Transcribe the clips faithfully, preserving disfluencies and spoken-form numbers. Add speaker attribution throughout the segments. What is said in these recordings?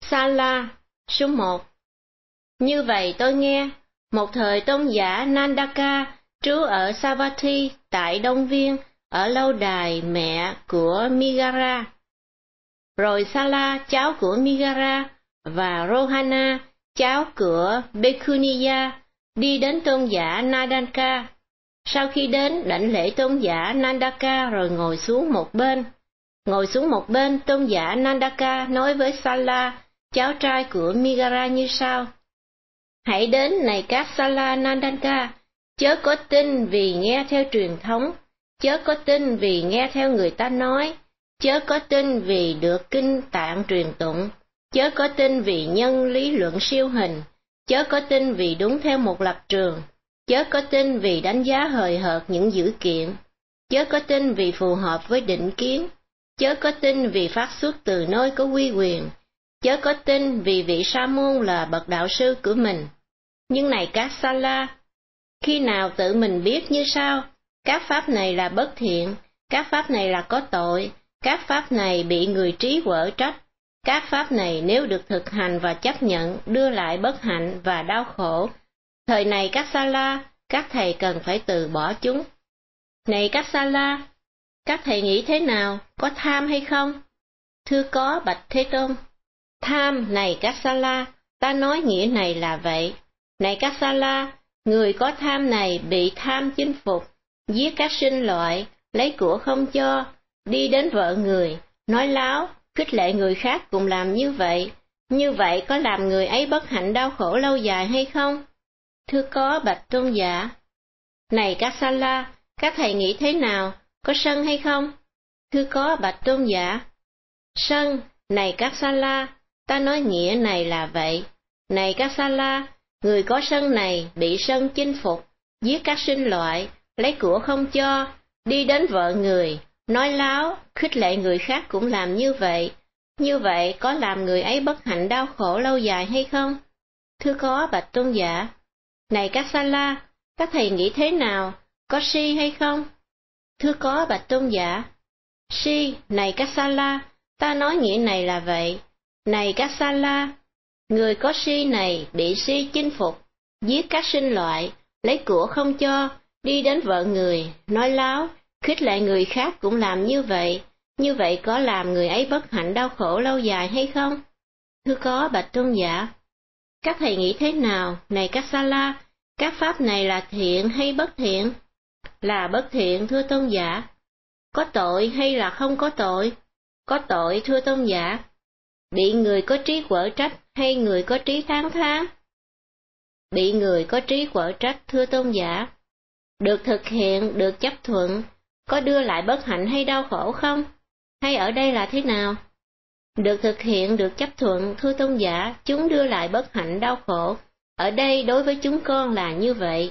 Speaker 1: Sala, số một. Như vậy tôi nghe, một thời tôn giả Nandaka trú ở Savatthi tại Đông Viên, ở lâu đài mẹ của Migara. Rồi Sala, cháu của Migara, và Rohana, cháu của Bhekkhuniya, đi đến tôn giả Nandaka. Sau khi đến đảnh lễ tôn giả Nandaka rồi ngồi xuống một bên. Ngồi xuống một bên, tôn giả Nandaka nói với Sala, cháu trai của Migara như sau: Hãy đến này các Sala Nandaka, chớ có tin vì nghe theo truyền thống, chớ có tin vì nghe theo người ta nói, chớ có tin vì được kinh tạng truyền tụng, chớ có tin vì nhân lý luận siêu hình, chớ có tin vì đúng theo một lập trường, chớ có tin vì đánh giá hời hợt những dữ kiện, chớ có tin vì phù hợp với định kiến, chớ có tin vì phát xuất từ nơi có uy quyền, chớ có tin vì vị sa môn là bậc đạo sư của mình. Nhưng này các Sala, khi nào tự mình biết như sau: các pháp này là bất thiện, các pháp này là có tội, các pháp này bị người trí quở trách, các pháp này nếu được thực hành và chấp nhận đưa lại bất hạnh và đau khổ, thời này các Sala, các thầy cần phải từ bỏ chúng. Này các Sala, các thầy nghĩ thế nào, có tham hay không? Thưa có, bạch Thế Tôn. Tham, này các Sala, ta nói nghĩa này là vậy. Này các Sala, người có tham này bị tham chinh phục, giết các sinh loại, lấy của không cho, đi đến vợ người, nói láo, khích lệ người khác cùng làm như vậy. Như vậy có làm người ấy bất hạnh đau khổ lâu dài hay không? Thưa có, bạch tôn giả. Này các Sala, các thầy nghĩ thế nào, có sân hay không? Thưa có, bạch tôn giả. Sân, này các Sala, ta nói nghĩa này là vậy. Này các Sala, người có sân này bị sân chinh phục, giết các sinh loại, lấy của không cho, đi đến vợ người, nói láo, khích lệ người khác cũng làm như vậy. Như vậy có làm người ấy bất hạnh đau khổ lâu dài hay không? Thưa có, bạch tôn giả. Này các Sala, các thầy nghĩ thế nào, có si hay không? Thưa có, bạch tôn giả. Si, này các Sala, ta nói nghĩa này là vậy. Này các Sala, người có si này bị si chinh phục, giết các sinh loại, lấy của không cho, đi đến vợ người, nói láo, khích lệ người khác cũng làm như vậy. Như vậy có làm người ấy bất hạnh đau khổ lâu dài hay không? Thưa có, bạch tôn giả. Các thầy nghĩ thế nào, này các Sala, các pháp này là thiện hay bất thiện? Là bất thiện, thưa tôn giả. Có tội hay là không có tội? Có tội, thưa tôn giả. Bị người có trí quở trách hay người có trí tán thán? Bị người có trí quở trách, thưa tôn giả. Được thực hiện, được chấp thuận, có đưa lại bất hạnh hay đau khổ không? Hay ở đây là thế nào? Được thực hiện, được chấp thuận, thưa tôn giả, chúng đưa lại bất hạnh đau khổ. Ở đây đối với chúng con là như vậy.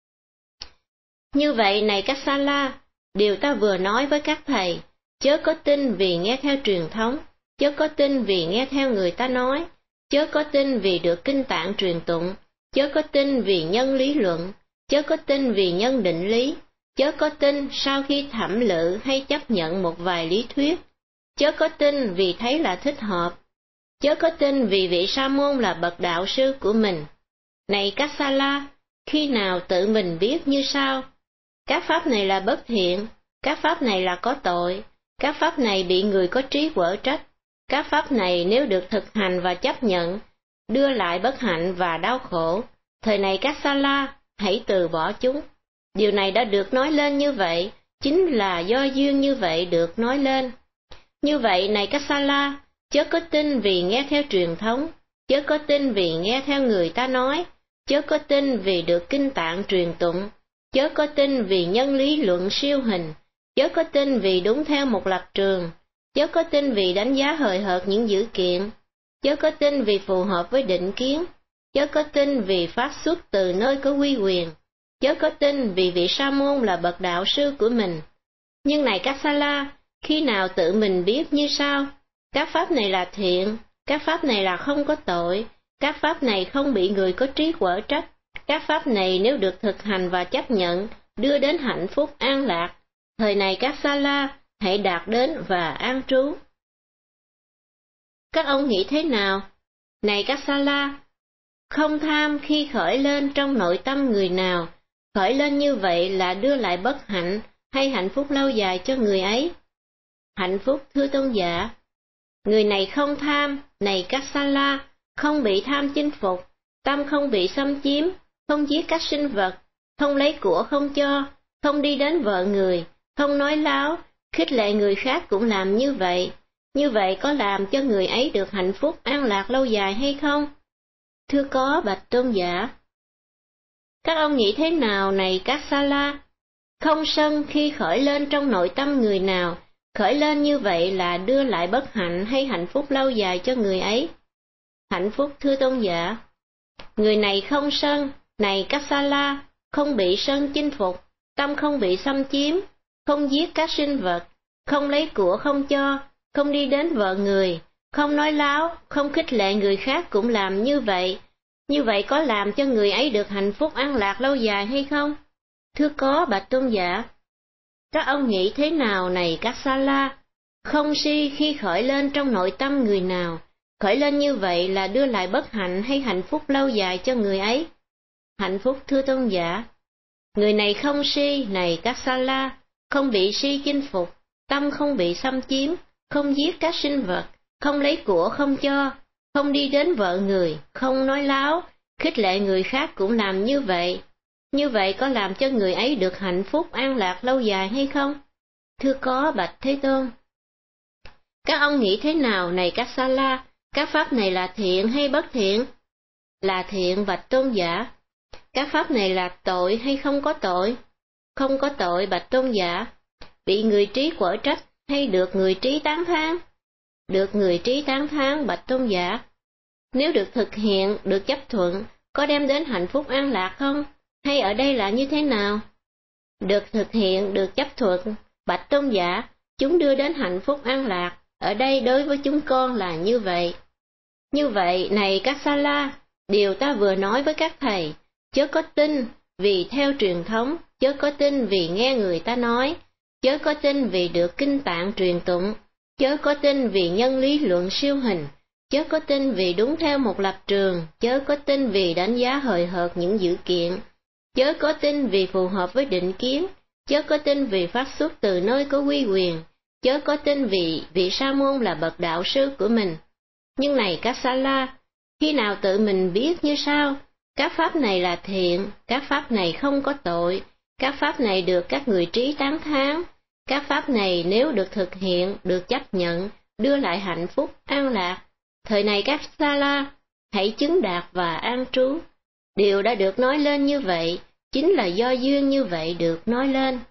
Speaker 1: Như vậy này các Sala, điều ta vừa nói với các thầy, chớ có tin vì nghe theo truyền thống, chớ có tin vì nghe theo người ta nói, chớ có tin vì được kinh tạng truyền tụng, chớ có tin vì nhân lý luận, chớ có tin vì nhân định lý, chớ có tin sau khi thẩm lự hay chấp nhận một vài lý thuyết, chớ có tin vì thấy là thích hợp, chớ có tin vì vị sa môn là bậc đạo sư của mình. Này các Sala, khi nào tự mình biết như sau: các pháp này là bất thiện, các pháp này là có tội, các pháp này bị người có trí quở trách, các pháp này nếu được thực hành và chấp nhận, đưa lại bất hạnh và đau khổ, thời này các Sala, hãy từ bỏ chúng. Điều này đã được nói lên như vậy, chính là do duyên như vậy được nói lên. Như vậy này các Sala, chớ có tin vì nghe theo truyền thống, chớ có tin vì nghe theo người ta nói, chớ có tin vì được kinh tạng truyền tụng, chớ có tin vì nhân lý luận siêu hình, chớ có tin vì đúng theo một lập trường, chớ có tin vì đánh giá hời hợt những dữ kiện, chớ có tin vì phù hợp với định kiến, chớ có tin vì phát xuất từ nơi có uy quyền, chớ có tin vì vị sa môn là bậc đạo sư của mình. Nhưng này các Sala, khi nào tự mình biết như sau: các pháp này là thiện, các pháp này là không có tội, các pháp này không bị người có trí quở trách, các pháp này nếu được thực hành và chấp nhận, đưa đến hạnh phúc an lạc, thời này các Sala, hãy đạt đến và an trú. Các ông nghĩ thế nào? Này các sa la, không tham khi khởi lên trong nội tâm người nào, khởi lên như vậy là đưa lại bất hạnh hay hạnh phúc lâu dài cho người ấy? Hạnh phúc, thưa tôn giả. Người này không tham, này các sa la, không bị tham chinh phục, tâm không bị xâm chiếm, không giết các sinh vật, không lấy của không cho, không đi đến vợ người, không nói láo, khích lệ người khác cũng làm như vậy. Như vậy có làm cho người ấy được hạnh phúc an lạc lâu dài hay không? Thưa có, bạch tôn giả. Các ông nghĩ thế nào này các sa la? Không sân khi khởi lên trong nội tâm người nào, khởi lên như vậy là đưa lại bất hạnh hay hạnh phúc lâu dài cho người ấy? Hạnh phúc, thưa tôn giả. Người này không sân, này các sa la, không bị sân chinh phục, tâm không bị xâm chiếm, không giết các sinh vật, không lấy của không cho, không đi đến vợ người, không nói láo, không khích lệ người khác cũng làm như vậy. Như vậy có làm cho người ấy được hạnh phúc an lạc lâu dài hay không? Thưa có, bạch tôn giả. Các ông nghĩ thế nào này các sa la? Không si khi khởi lên trong nội tâm người nào, khởi lên như vậy là đưa lại bất hạnh hay hạnh phúc lâu dài cho người ấy? Hạnh phúc, thưa tôn giả. Người này không si, này các sa la, không bị si chinh phục, tâm không bị xâm chiếm, không giết các sinh vật, không lấy của không cho, không đi đến vợ người, không nói láo, khích lệ người khác cũng làm như vậy. Như vậy có làm cho người ấy được hạnh phúc an lạc lâu dài hay không? Thưa có, bạch Thế Tôn. Các ông nghĩ thế nào này các sa la, các pháp này là thiện hay bất thiện? Là thiện, bạch tôn giả. Các pháp này là tội hay không có tội? Không có tội, bạch tôn giả. Bị người trí quở trách hay được người trí tán thán? Được người trí tán thán, bạch tôn giả. Nếu được thực hiện, được chấp thuận, có đem đến hạnh phúc an lạc không? Hay ở đây là như thế nào? Được thực hiện, được chấp thuận, bạch tôn giả, chúng đưa đến hạnh phúc an lạc, ở đây đối với chúng con là như vậy. Như vậy, này các sa la, điều ta vừa nói với các thầy, chớ có tin vì theo truyền thống, chớ có tin vì nghe người ta nói, chớ có tin vì được kinh tạng truyền tụng, chớ có tin vì nhân lý luận siêu hình, chớ có tin vì đúng theo một lập trường, chớ có tin vì đánh giá hời hợt những dữ kiện, chớ có tin vì phù hợp với định kiến, chớ có tin vì phát xuất từ nơi có uy quyền, chớ có tin vì vị sa môn là bậc đạo sư của mình. Nhưng này các sa la, khi nào tự mình biết như sau, các pháp này là thiện, các pháp này không có tội, các pháp này được các người trí tán thán, các pháp này nếu được thực hiện, được chấp nhận, đưa lại hạnh phúc, an lạc. Thời này các sa la, hãy chứng đạt và an trú. Điều đã được nói lên như vậy, chính là do duyên như vậy được nói lên.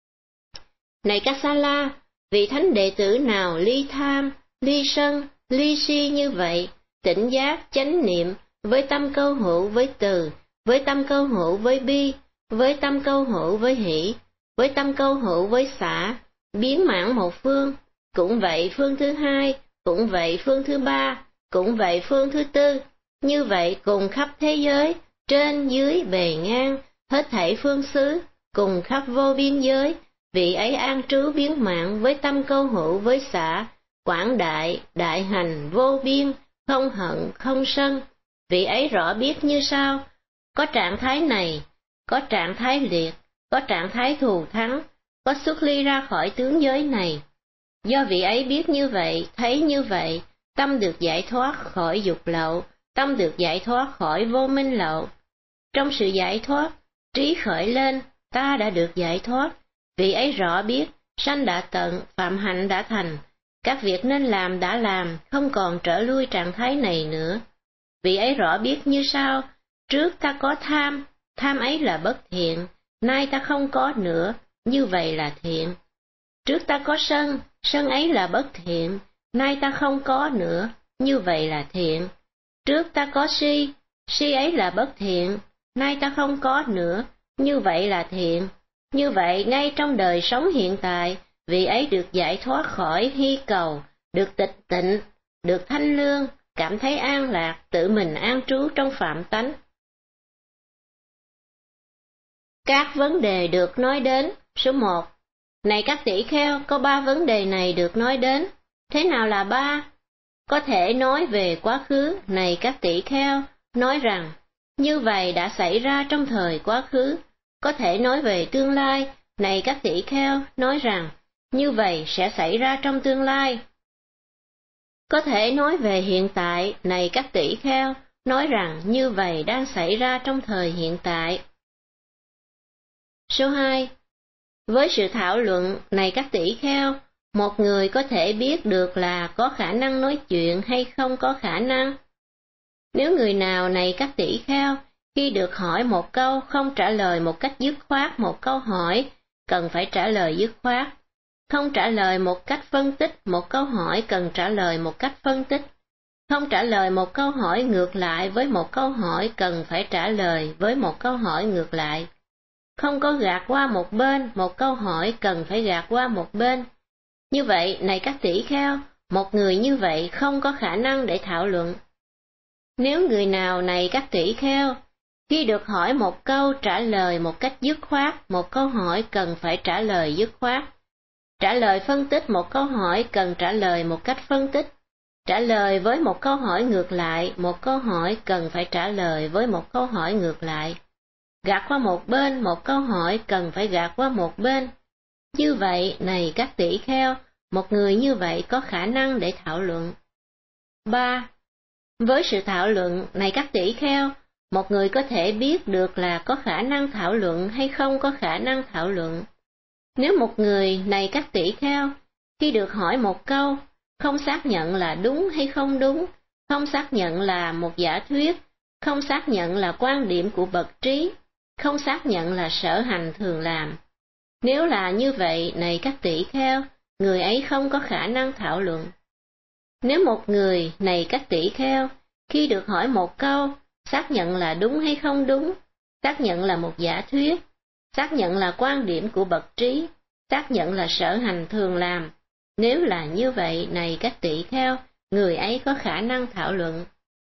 Speaker 1: Này các sa la, vị thánh đệ tử nào ly tham, ly sân, ly si như vậy, tỉnh giác, chánh niệm, với tâm câu hữu với từ, với tâm câu hữu với bi, với tâm câu hữu với hỷ, với tâm câu hữu với xả, biến mãn một phương, cũng vậy phương thứ hai, cũng vậy phương thứ ba, cũng vậy phương thứ tư, như vậy cùng khắp thế giới, trên dưới bề ngang, hết thảy phương xứ, cùng khắp vô biên giới, vị ấy an trú biến mạng với tâm câu hữu với xả, quảng đại, đại hành, vô biên, không hận, không sân. Vị ấy rõ biết như sau, có trạng thái này, có trạng thái liệt, có trạng thái thù thắng, có xuất ly ra khỏi tướng giới này. Do vị ấy biết như vậy, thấy như vậy, tâm được giải thoát khỏi dục lậu, tâm được giải thoát khỏi vô minh lậu. Trong sự giải thoát, trí khởi lên, ta đã được giải thoát. Vị ấy rõ biết, sanh đã tận, phạm hạnh đã thành, các việc nên làm đã làm, không còn trở lui trạng thái này nữa. Vị ấy rõ biết như sau, trước ta có tham, tham ấy là bất thiện, nay ta không có nữa, như vậy là thiện. Trước ta có sân, sân ấy là bất thiện, nay ta không có nữa, như vậy là thiện. Trước ta có si, si ấy là bất thiện, nay ta không có nữa, như vậy là thiện. Như vậy ngay trong đời sống hiện tại, vị ấy được giải thoát khỏi hy cầu, được tịch tịnh, được thanh lương, cảm thấy an lạc, tự mình an trú trong phạm tánh. Các vấn đề được nói đến. Số một. Này các tỷ kheo, có ba vấn đề này được nói đến. Thế nào là ba? Có thể nói về quá khứ, này các tỷ kheo, nói rằng, như vậy đã xảy ra trong thời quá khứ. Có thể nói về tương lai, này các tỷ kheo, nói rằng, như vậy sẽ xảy ra trong tương lai. Có thể nói về hiện tại, này các tỷ kheo, nói rằng như vậy đang xảy ra trong thời hiện tại. Số hai. Với sự thảo luận, này các tỷ kheo, một người có thể biết được là có khả năng nói chuyện hay không có khả năng. Nếu người nào, này các tỷ kheo, khi được hỏi một câu không trả lời một cách dứt khoát một câu hỏi, cần phải trả lời dứt khoát. Không trả lời một cách phân tích một câu hỏi cần trả lời một cách phân tích. Không trả lời một câu hỏi ngược lại với một câu hỏi cần phải trả lời với một câu hỏi ngược lại. Không có gạt qua một bên một câu hỏi cần phải gạt qua một bên. Như vậy, này các tỷ kheo, một người như vậy không có khả năng để thảo luận. Nếu người nào, này các tỷ kheo, khi được hỏi một câu trả lời một cách dứt khoát một câu hỏi cần phải trả lời dứt khoát. Trả lời phân tích một câu hỏi cần trả lời một cách phân tích. Trả lời với một câu hỏi ngược lại một câu hỏi cần phải trả lời với một câu hỏi ngược lại. Gạt qua một bên một câu hỏi cần phải gạt qua một bên. Như vậy, này các tỷ kheo, một người như vậy có khả năng để thảo luận. ba. Với sự thảo luận, này các tỷ kheo, một người có thể biết được là có khả năng thảo luận hay không có khả năng thảo luận. Nếu một người, này các tỷ kheo, khi được hỏi một câu, không xác nhận là đúng hay không đúng, không xác nhận là một giả thuyết, không xác nhận là quan điểm của bậc trí, không xác nhận là sở hành thường làm. Nếu là như vậy, này các tỷ kheo, người ấy không có khả năng thảo luận. Nếu một người, này các tỷ kheo, khi được hỏi một câu, xác nhận là đúng hay không đúng, xác nhận là một giả thuyết, xác nhận là quan điểm của bậc trí, xác nhận là sở hành thường làm. Nếu là như vậy, này các tỷ kheo, người ấy có khả năng thảo luận.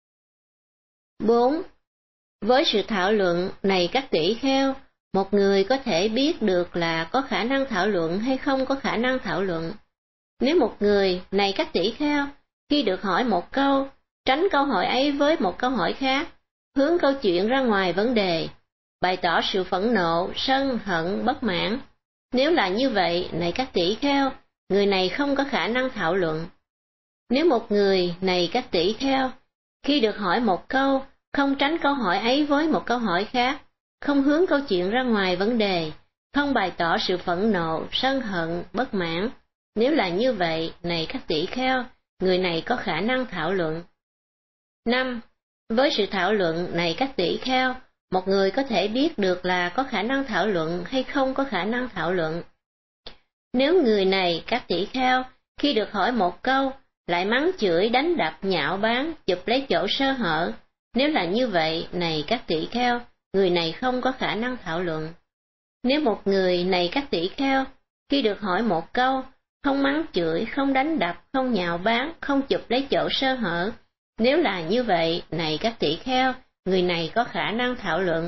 Speaker 1: bốn. Với sự thảo luận, này các tỷ kheo, một người có thể biết được là có khả năng thảo luận hay không có khả năng thảo luận. Nếu một người, này các tỷ kheo, khi được hỏi một câu, tránh câu hỏi ấy với một câu hỏi khác, hướng câu chuyện ra ngoài vấn đề, bày tỏ sự phẫn nộ, sân, hận, bất mãn. Nếu là như vậy, này các tỷ kheo, người này không có khả năng thảo luận. Nếu một người, này các tỷ kheo, khi được hỏi một câu, không tránh câu hỏi ấy với một câu hỏi khác, không hướng câu chuyện ra ngoài vấn đề, không bày tỏ sự phẫn nộ, sân hận, bất mãn. Nếu là như vậy, này các tỷ kheo, người này có khả năng thảo luận. năm. Với sự thảo luận, này các tỷ kheo, một người có thể biết được là có khả năng thảo luận hay không có khả năng thảo luận. Nếu người này, các tỷ kheo, khi được hỏi một câu, lại mắng chửi, đánh đập, nhạo báng, chụp lấy chỗ sơ hở, nếu là như vậy, này các tỷ kheo, người này không có khả năng thảo luận. Nếu một người, này các tỷ kheo, khi được hỏi một câu, không mắng chửi, không đánh đập, không nhạo báng, không chụp lấy chỗ sơ hở, nếu là như vậy, này các tỷ kheo, người này có khả năng thảo luận.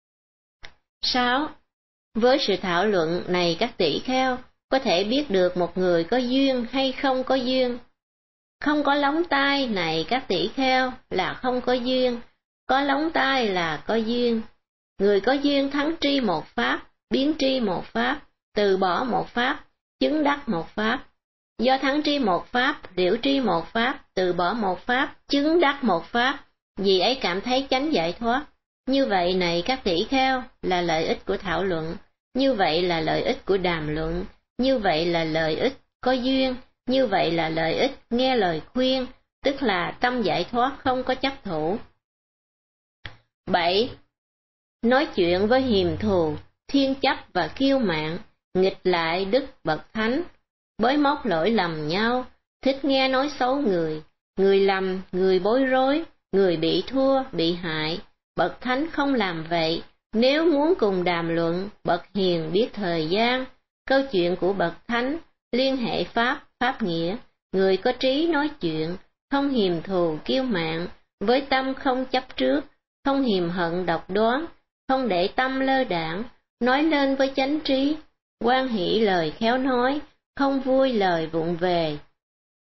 Speaker 1: sáu. Với sự thảo luận, này các tỷ kheo, có thể biết được một người có duyên hay không có duyên. Không có lóng tai, này các tỷ kheo, là không có duyên, có lóng tai là có duyên. Người có duyên thắng tri một pháp, biến tri một pháp, từ bỏ một pháp, chứng đắc một pháp. Do thắng tri một pháp, liễu tri một pháp, từ bỏ một pháp, chứng đắc một pháp, vì ấy cảm thấy chánh giải thoát. Như vậy, này các tỷ kheo, là lợi ích của thảo luận, như vậy là lợi ích của đàm luận, như vậy là lợi ích có duyên, như vậy là lợi ích nghe lời khuyên, tức là tâm giải thoát không có chấp thủ. bảy. Nói chuyện với hiềm thù, thiên chấp và kiêu mạn, nghịch lại đức bậc thánh, bới móc lỗi lầm nhau, thích nghe nói xấu người, người lầm, người bối rối, người bị thua, bị hại, bậc thánh không làm vậy. Nếu muốn cùng đàm luận, bậc hiền biết thời gian, câu chuyện của bậc thánh, liên hệ pháp, pháp nghĩa, người có trí nói chuyện, không hiềm thù kiêu mạn, với tâm không chấp trước, không hiềm hận độc đoán, không để tâm lơ đãng, nói lên với chánh trí, hoan hỷ lời khéo nói, không vui lời vụng về.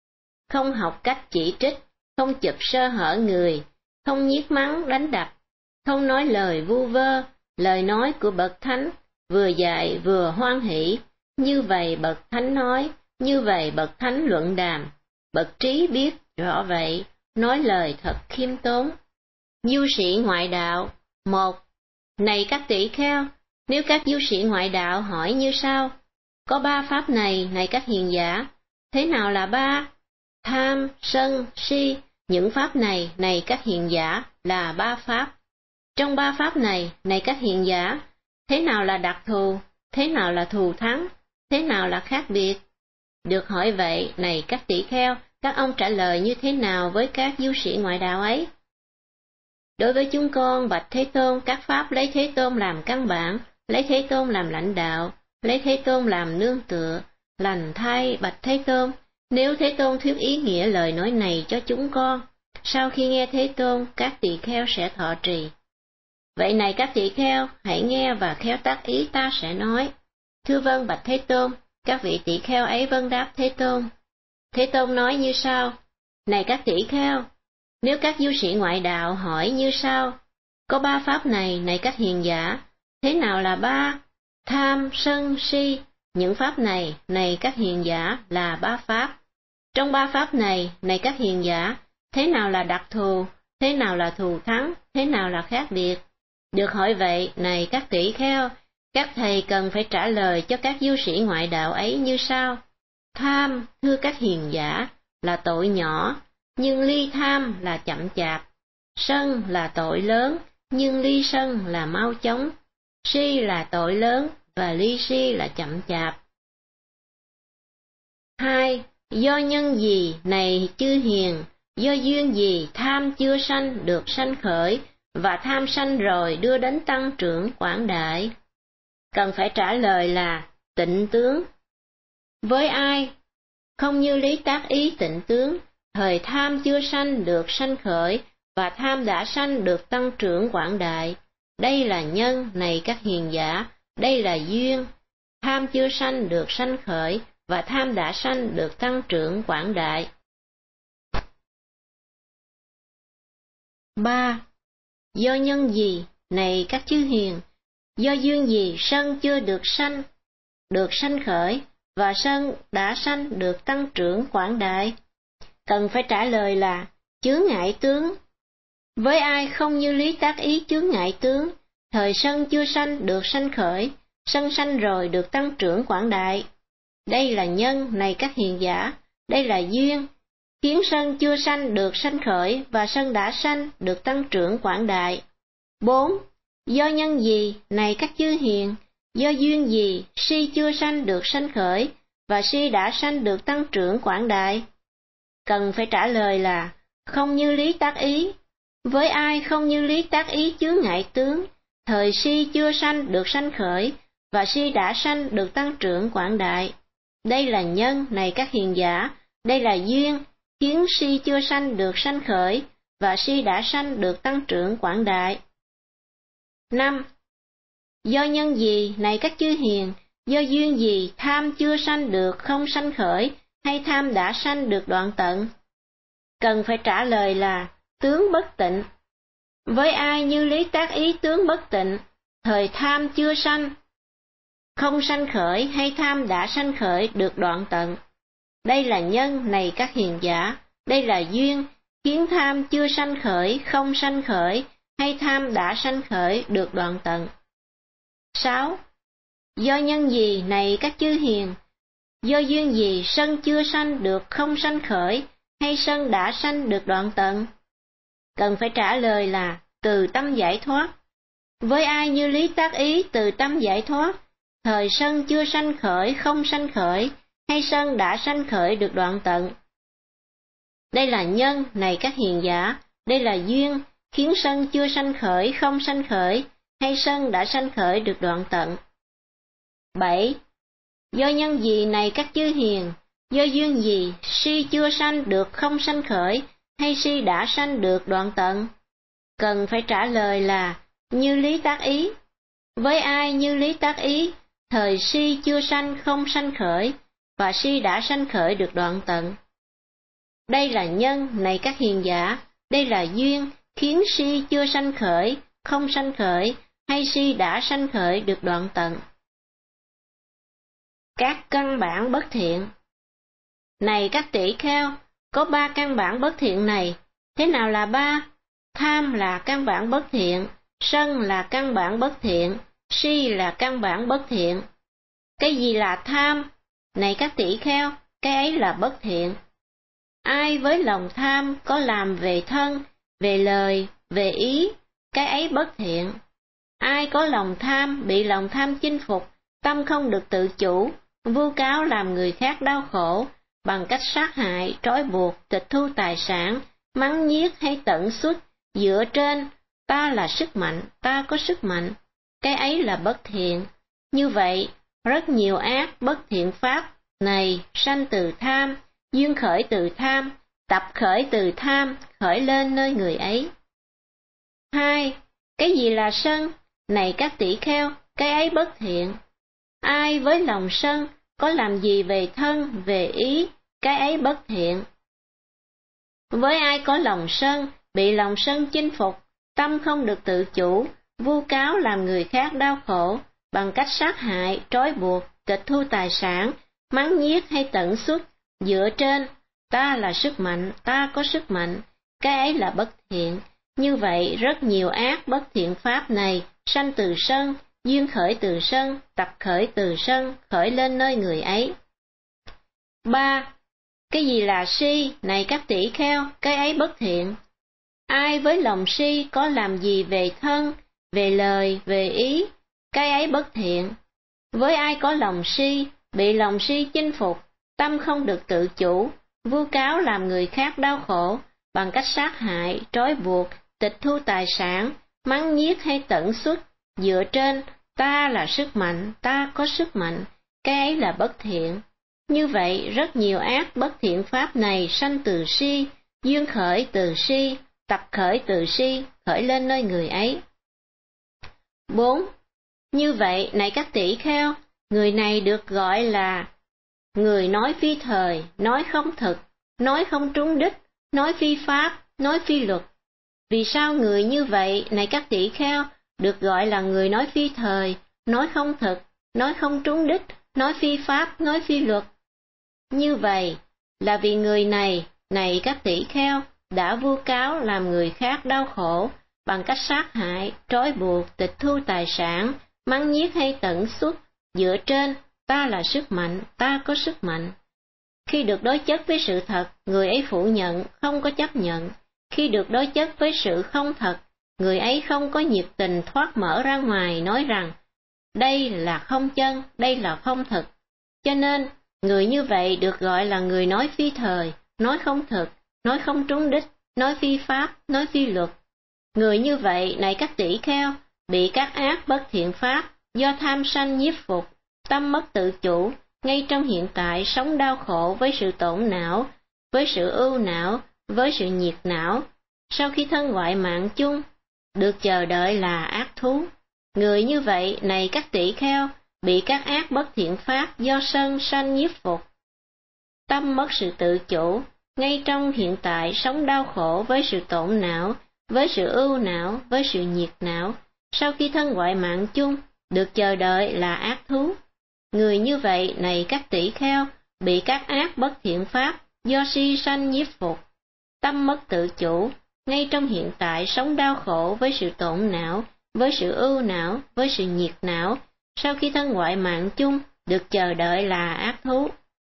Speaker 1: không học cách chỉ trích, không chụp sơ hở người, không nhiếc mắng đánh đập, không nói lời vu vơ, lời nói của bậc thánh, vừa dạy vừa hoan hỷ, như vậy bậc thánh nói, như vậy bậc thánh luận đàm, bậc trí biết rõ vậy, nói lời thật khiêm tốn. Du sĩ ngoại đạo. Một. Này các tỷ kheo, nếu các du sĩ ngoại đạo hỏi như sau: có ba pháp này, này các hiền giả, thế nào là ba? Tham, sân, si, những pháp này, này các hiền giả, là ba pháp. Trong ba pháp này, này các hiền giả, thế nào là đặc thù, thế nào là thù thắng, thế nào là khác biệt? Được hỏi vậy, này các tỷ kheo, các ông trả lời như thế nào với các du sĩ ngoại đạo ấy? Đối với chúng con, bạch Thế Tôn, các pháp lấy Thế Tôn làm căn bản, lấy Thế Tôn làm lãnh đạo, lấy Thế Tôn làm nương tựa, lành thay bạch Thế Tôn. Nếu Thế Tôn thuyết ý nghĩa lời nói này cho chúng con, sau khi nghe Thế Tôn, các tỳ kheo sẽ thọ trì. Vậy này các tỳ kheo, hãy nghe và khéo tác ý ta sẽ nói. Thưa vâng bạch Thế Tôn. Các vị tỳ kheo ấy vâng đáp Thế Tôn. Thế Tôn nói như sau: này các tỳ kheo, nếu các du sĩ ngoại đạo hỏi như sau: có ba pháp này, này các hiền giả, thế nào là ba? Tham, sân, si, những pháp này, này các hiền giả, là ba pháp. Trong ba pháp này, này các hiền giả, thế nào là đặc thù, thế nào là thù thắng, thế nào là khác biệt? Được hỏi vậy, này các tỷ kheo, các thầy cần phải trả lời cho các du sĩ ngoại đạo ấy như sau: tham, thưa các hiền giả, là tội nhỏ, nhưng ly tham là chậm chạp. Sân là tội lớn, nhưng ly sân là mau chóng. Si là tội lớn, và ly si là chậm chạp. Hai. Do nhân gì, này chư hiền, do duyên gì tham chưa sanh được sanh khởi, và tham sanh rồi đưa đến tăng trưởng quảng đại? Cần phải trả lời là tịnh tướng. Với ai? Không như lý tác ý tịnh tướng, thời tham chưa sanh được sanh khởi, và tham đã sanh được tăng trưởng quảng đại. Đây là nhân, này các hiền giả, đây là duyên. Tham chưa sanh được sanh khởi, và tham đã sanh được tăng trưởng quảng đại. Ba. Do nhân gì, này các chư hiền, do duyên gì sân chưa được sanh, được sanh khởi, và sân đã sanh được tăng trưởng quảng đại? Cần phải trả lời là chướng ngại tướng. Với ai không như lý tác ý chướng ngại tướng, thời sân chưa sanh được sanh khởi, sân sanh rồi được tăng trưởng quảng đại. Đây là nhân, này các hiền giả, đây là duyên, khiến sân chưa sanh được sanh khởi, và sân đã sanh được tăng trưởng quảng đại. Bốn. Do nhân gì, này các chư hiền, do duyên gì si chưa sanh được sanh khởi, và si đã sanh được tăng trưởng quảng đại? Cần phải trả lời là không như lý tác ý. Với ai không như lý tác ý chướng ngại tướng, thời si chưa sanh được sanh khởi, và si đã sanh được tăng trưởng quảng đại. Đây là nhân, này các hiền giả, đây là duyên, khiến si chưa sanh được sanh khởi, và si đã sanh được tăng trưởng quảng đại. Năm. Do nhân gì, này các chư hiền, do duyên gì tham chưa sanh được không sanh khởi, hay tham đã sanh được đoạn tận? Cần phải trả lời là tướng bất tịnh. Với ai như lý tác ý tướng bất tịnh, thời tham chưa sanh, không sanh khởi, hay tham đã sanh khởi được đoạn tận? Đây là nhân, này các hiền giả, đây là duyên, khiến tham chưa sanh khởi, không sanh khởi, hay tham đã sanh khởi được đoạn tận. Sáu. Do nhân gì, này các chư hiền, do duyên gì sân chưa sanh được không sanh khởi, hay sân đã sanh được đoạn tận? Cần phải trả lời là từ tâm giải thoát. Với ai như lý tác ý từ tâm giải thoát, thời sân chưa sanh khởi, không sanh khởi, hay sân đã sanh khởi được đoạn tận? Đây là nhân, này các hiền giả, đây là duyên, khiến sân chưa sanh khởi, không sanh khởi, hay sân đã sanh khởi được đoạn tận. Bảy. Do nhân gì, này các chư hiền, do duyên gì si chưa sanh được không sanh khởi, hay si đã sanh được đoạn tận? Cần phải trả lời là như lý tác ý. Với ai như lý tác ý, thời si chưa sanh không sanh khởi, và si đã sanh khởi được đoạn tận? Đây là nhân, này các hiền giả, đây là duyên, khiến si chưa sanh khởi, không sanh khởi, hay si đã sanh khởi được đoạn tận. Các căn bản bất thiện. Này các tỷ kheo, có ba căn bản bất thiện này. Thế nào là ba? Tham là căn bản bất thiện, sân là căn bản bất thiện, si là căn bản bất thiện. Cái gì là tham? Này các tỷ kheo, cái ấy là bất thiện. Ai với lòng tham có làm về thân, về lời, về ý, cái ấy bất thiện. Ai có lòng tham, bị lòng tham chinh phục, tâm không được tự chủ, vu cáo làm người khác đau khổ, bằng cách sát hại, trói buộc, tịch thu tài sản, mắng nhiếc hay tận xuất, dựa trên, ta là sức mạnh, ta có sức mạnh, cái ấy là bất thiện. Như vậy, rất nhiều ác bất thiện pháp này sanh từ tham, duyên khởi từ tham, tập khởi từ tham, khởi lên nơi người ấy. Hai, cái gì là sân? Này các tỷ kheo, cái ấy bất thiện. Ai với lòng sân, có làm gì về thân, về ý, cái ấy bất thiện. Với ai có lòng sân, bị lòng sân chinh phục, tâm không được tự chủ, vu cáo làm người khác đau khổ, bằng cách sát hại, trói buộc, tịch thu tài sản, mắng nhiếc hay tận xuất, dựa trên, ta là sức mạnh, ta có sức mạnh, cái ấy là bất thiện. Như vậy, rất nhiều ác bất thiện pháp này sanh từ sân, duyên khởi từ sân, tập khởi từ sân, khởi lên nơi người ấy. Ba, cái gì là si? Này các tỷ kheo, cái ấy bất thiện. Ai với lòng si có làm gì về thân, về lời, về ý, cái ấy bất thiện. Với ai có lòng si, bị lòng si chinh phục, tâm không được tự chủ, vu cáo làm người khác đau khổ, bằng cách sát hại, trói buộc, tịch thu tài sản, mắng nhiếc hay tận xuất, dựa trên, ta là sức mạnh, ta có sức mạnh, cái ấy là bất thiện. Như vậy, rất nhiều ác bất thiện pháp này sanh từ si, duyên khởi từ si, tập khởi từ si, khởi lên nơi người ấy. Bốn. Như vậy, này các tỷ kheo, người này được gọi là người nói phi thời, nói không thực, nói không trúng đích, nói phi pháp, nói phi luật. Vì sao người như vậy, này các tỷ kheo, được gọi là người nói phi thời, nói không thực, nói không trúng đích, nói phi pháp, nói phi luật? Như vậy, là vì người này, này các tỷ kheo, đã vu cáo làm người khác đau khổ, bằng cách sát hại, trói buộc, tịch thu tài sản, mắng nhiếc hay tận xuất, dựa trên, ta là sức mạnh, ta có sức mạnh. Khi được đối chất với sự thật, người ấy phủ nhận, không có chấp nhận. Khi được đối chất với sự không thật, người ấy không có nhiệt tình thoát mở ra ngoài nói rằng, đây là không chân, đây là không thực. Cho nên, người như vậy được gọi là người nói phi thời, nói không thực, nói không trúng đích, nói phi pháp, nói phi luật. Người như vậy, này các tỷ kheo, bị các ác bất thiện pháp, do tham sanh nhiếp phục, tâm mất tự chủ, ngay trong hiện tại sống đau khổ với sự tổn não, với sự ưu não, với sự nhiệt não. Sau khi thân ngoại mạng chung, được chờ đợi là ác thú. Người như vậy, này các tỷ kheo, bị các ác bất thiện pháp do sân sanh nhiếp phục. Tâm mất sự tự chủ, ngay trong hiện tại sống đau khổ với sự tổn não, với sự ưu não, với sự nhiệt não. Sau khi thân ngoại mạng chung, được chờ đợi là ác thú. Người như vậy, này các tỷ kheo, bị các ác bất thiện pháp do si sanh nhiếp phục. Tâm mất tự chủ, ngay trong hiện tại sống đau khổ với sự tổn não, với sự ưu não, với sự nhiệt não. Sau khi thân ngoại mạng chung, được chờ đợi là ác thú.